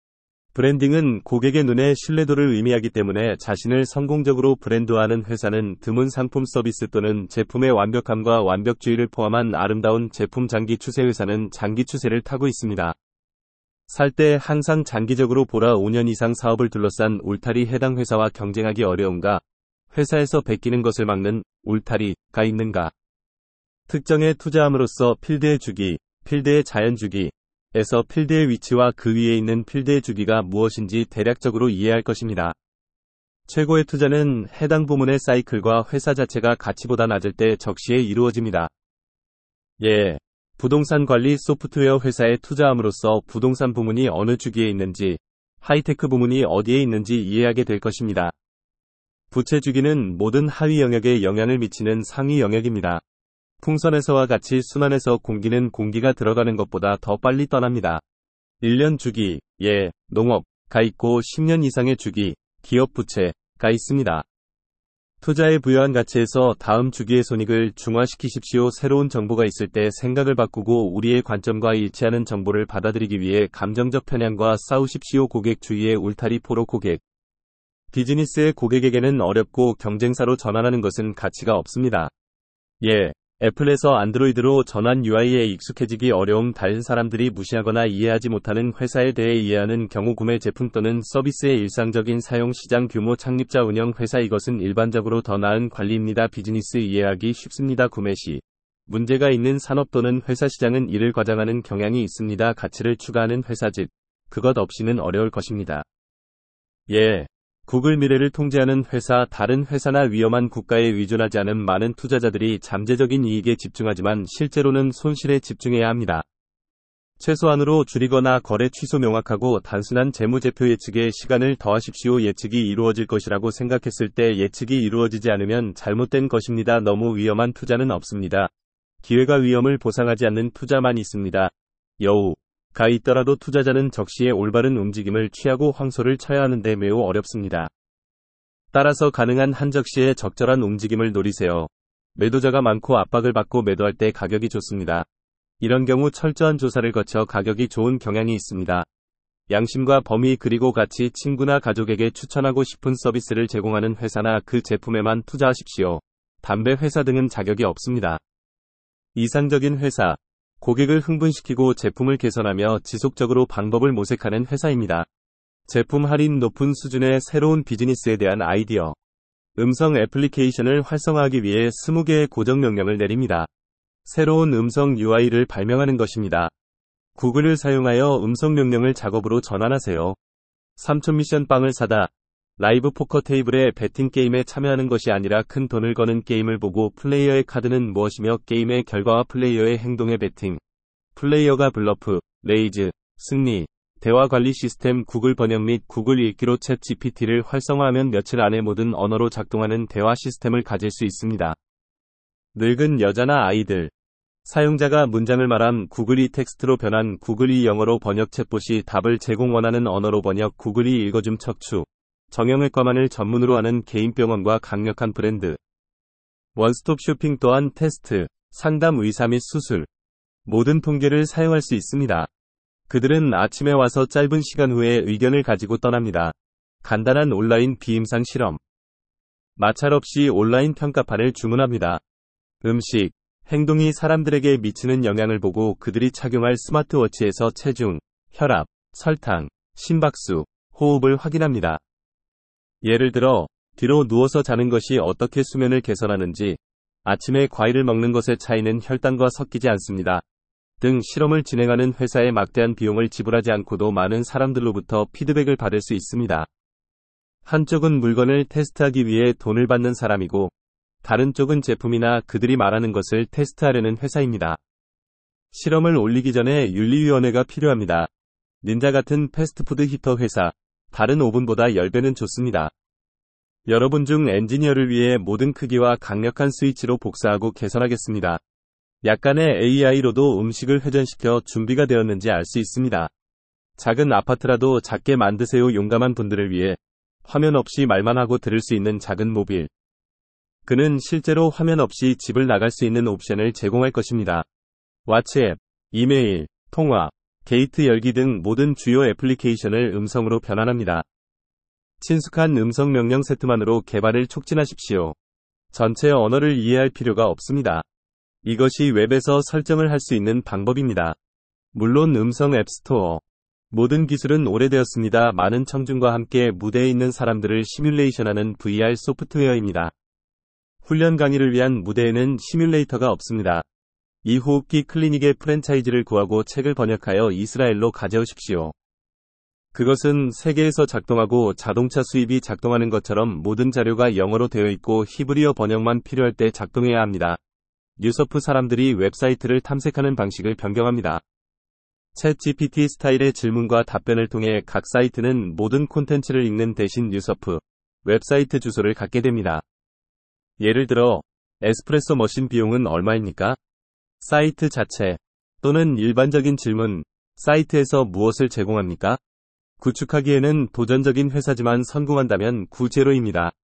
브랜딩은 고객의 눈에 신뢰도를 의미하기 때문에 자신을 성공적으로 브랜드화하는 회사는 드문 상품, 서비스 또는 제품의 완벽함과 완벽주의를 포함한 아름다운 제품. 장기 추세. 회사는 장기 추세를 타고 있습니다. 살 때 항상 장기적으로 보라. 오 년 이상 사업을 둘러싼 울타리. 해당 회사와 경쟁하기 어려운가? 회사에서 베끼는 것을 막는 울타리가 있는가? 특정에 투자함으로써 필드의 주기, 필드의 자연 주기에서 필드의 위치와 그 위에 있는 필드의 주기가 무엇인지 대략적으로 이해할 것입니다. 최고의 투자는 해당 부문의 사이클과 회사 자체가 가치보다 낮을 때 적시에 이루어집니다. 예. 부동산 관리 소프트웨어 회사에 투자함으로써 부동산 부문이 어느 주기에 있는지, 하이테크 부문이 어디에 있는지 이해하게 될 것입니다. 부채 주기는 모든 하위 영역에 영향을 미치는 상위 영역입니다. 풍선에서와 같이 순환에서 공기는 공기가 들어가는 것보다 더 빨리 떠납니다. 일 년 주기, 예, 농업가 있고 십 년 이상의 주기, 기업 부채가 있습니다. 투자에 부여한 가치에서 다음 주기의 손익을 중화시키십시오. 새로운 정보가 있을 때 생각을 바꾸고 우리의 관점과 일치하는 정보를 받아들이기 위해 감정적 편향과 싸우십시오. 고객 주의의 울타리. 포로 고객. 비즈니스의 고객에게는 어렵고 경쟁사로 전환하는 것은 가치가 없습니다. 예. 애플에서 안드로이드로 전환. 유아이에 익숙해지기 어려움. 다른 사람들이 무시하거나 이해하지 못하는 회사에 대해 이해하는 경우. 구매 제품 또는 서비스의 일상적인 사용. 시장 규모. 창립자 운영 회사. 이것은 일반적으로 더 나은 관리입니다. 비즈니스 이해하기 쉽습니다. 구매 시 문제가 있는 산업 또는 회사. 시장은 이를 과장하는 경향이 있습니다. 가치를 추가하는 회사, 즉 그것 없이는 어려울 것입니다. 예. 구글 미래를 통제하는 회사. 다른 회사나 위험한 국가에 의존하지 않은 많은 투자자들이 잠재적인 이익에 집중하지만 실제로는 손실에 집중해야 합니다. 최소한으로 줄이거나 거래 취소. 명확하고 단순한 재무제표 예측에 시간을 더하십시오. 예측이 이루어질 것이라고 생각했을 때 예측이 이루어지지 않으면 잘못된 것입니다. 너무 위험한 투자는 없습니다. 기회가 위험을 보상하지 않는 투자만 있습니다. 여우. 있더라도 투자자는 적시에 올바른 움직임을 취하고 황소를 쳐야 하는데 매우 어렵습니다. 따라서 가능한 한 적시에 적절한 움직임을 노리세요. 매도자가 많고 압박을 받고 매도할 때 가격이 좋습니다. 이런 경우 철저한 조사를 거쳐 가격이 좋은 경향이 있습니다. 양심과 범위 그리고 가치 친구나 가족에게 추천하고 싶은 서비스를 제공하는 회사나 그 제품에만 투자하십시오. 담배 회사 등은 자격이 없습니다. 이상적인 회사. 고객을 흥분시키고 제품을 개선하며 지속적으로 방법을 모색하는 회사입니다. 제품 할인 높은 수준의 새로운 비즈니스에 대한 아이디어. 음성 애플리케이션을 활성화하기 위해 스무 개의 고정 명령을 내립니다. 새로운 음성 유아이를 발명하는 것입니다. 구글을 사용하여 음성 명령을 작업으로 전환하세요. 삼촌 미션 빵을 사다. 라이브 포커 테이블의 베팅 게임에 참여하는 것이 아니라 큰 돈을 거는 게임을 보고 플레이어의 카드는 무엇이며 게임의 결과와 플레이어의 행동에 베팅. 플레이어가 블러프, 레이즈, 승리. 대화 관리 시스템 구글 번역 및 구글 읽기로 챗 지피티를 활성화하면 며칠 안에 모든 언어로 작동하는 대화 시스템을 가질 수 있습니다. 늙은 여자나 아이들. 사용자가 문장을 말함 구글이 텍스트로 변환 구글이 영어로 번역 챗봇이 답을 제공 원하는 언어로 번역 구글이 읽어줌 척추. 정형외과만을 전문으로 하는 개인병원과 강력한 브랜드. 원스톱 쇼핑 또한 테스트, 상담 의사 및 수술. 모든 통계를 사용할 수 있습니다. 그들은 아침에 와서 짧은 시간 후에 의견을 가지고 떠납니다. 간단한 온라인 비임상 실험. 마찰 없이 온라인 평가판을 주문합니다. 음식, 행동이 사람들에게 미치는 영향을 보고 그들이 착용할 스마트워치에서 체중, 혈압, 설탕, 심박수, 호흡을 확인합니다. 예를 들어, 뒤로 누워서 자는 것이 어떻게 수면을 개선하는지, 아침에 과일을 먹는 것의 차이는 혈당과 섞이지 않습니다. 등 실험을 진행하는 회사에 막대한 비용을 지불하지 않고도 많은 사람들로부터 피드백을 받을 수 있습니다. 한쪽은 물건을 테스트하기 위해 돈을 받는 사람이고, 다른 쪽은 제품이나 그들이 말하는 것을 테스트하려는 회사입니다. 실험을 올리기 전에 윤리위원회가 필요합니다. 닌자 같은 패스트푸드 히터 회사, 다른 오븐보다 십 배는 좋습니다. 여러분 중 엔지니어를 위해 모든 크기와 강력한 스위치로 복사하고 개선하겠습니다. 약간의 에이아이로도 음식을 회전시켜 준비가 되었는지 알 수 있습니다. 작은 아파트라도 작게 만드세요. 용감한 분들을 위해 화면 없이 말만 하고 들을 수 있는 작은 모빌. 그는 실제로 화면 없이 집을 나갈 수 있는 옵션을 제공할 것입니다. 왓츠앱, 이메일, 통화, 게이트 열기 등 모든 주요 애플리케이션을 음성으로 변환합니다. 친숙한 음성 명령 세트만으로 개발을 촉진하십시오. 전체 언어를 이해할 필요가 없습니다. 이것이 웹에서 설정을 할 수 있는 방법입니다. 물론 음성 앱스토어. 모든 기술은 오래되었습니다. 많은 청중과 함께 무대에 있는 사람들을 시뮬레이션하는 브이알 소프트웨어입니다. 훈련 강의를 위한 무대에는 시뮬레이터가 없습니다. 이 호흡기 클리닉의 프랜차이즈를 구하고 책을 번역하여 이스라엘로 가져오십시오. 그것은 세계에서 작동하고 자동차 수입이 작동하는 것처럼 모든 자료가 영어로 되어 있고 히브리어 번역만 필요할 때 작동해야 합니다. 뉴서프 사람들이 웹사이트를 탐색하는 방식을 변경합니다. 챗 지피티 스타일의 질문과 답변을 통해 각 사이트는 모든 콘텐츠를 읽는 대신 뉴서프 웹사이트 주소를 갖게 됩니다. 예를 들어, 에스프레소 머신 비용은 얼마입니까? 사이트 자체 또는 일반적인 질문, 사이트에서 무엇을 제공합니까? 구축하기에는 도전적인 회사지만 성공한다면 구제로입니다.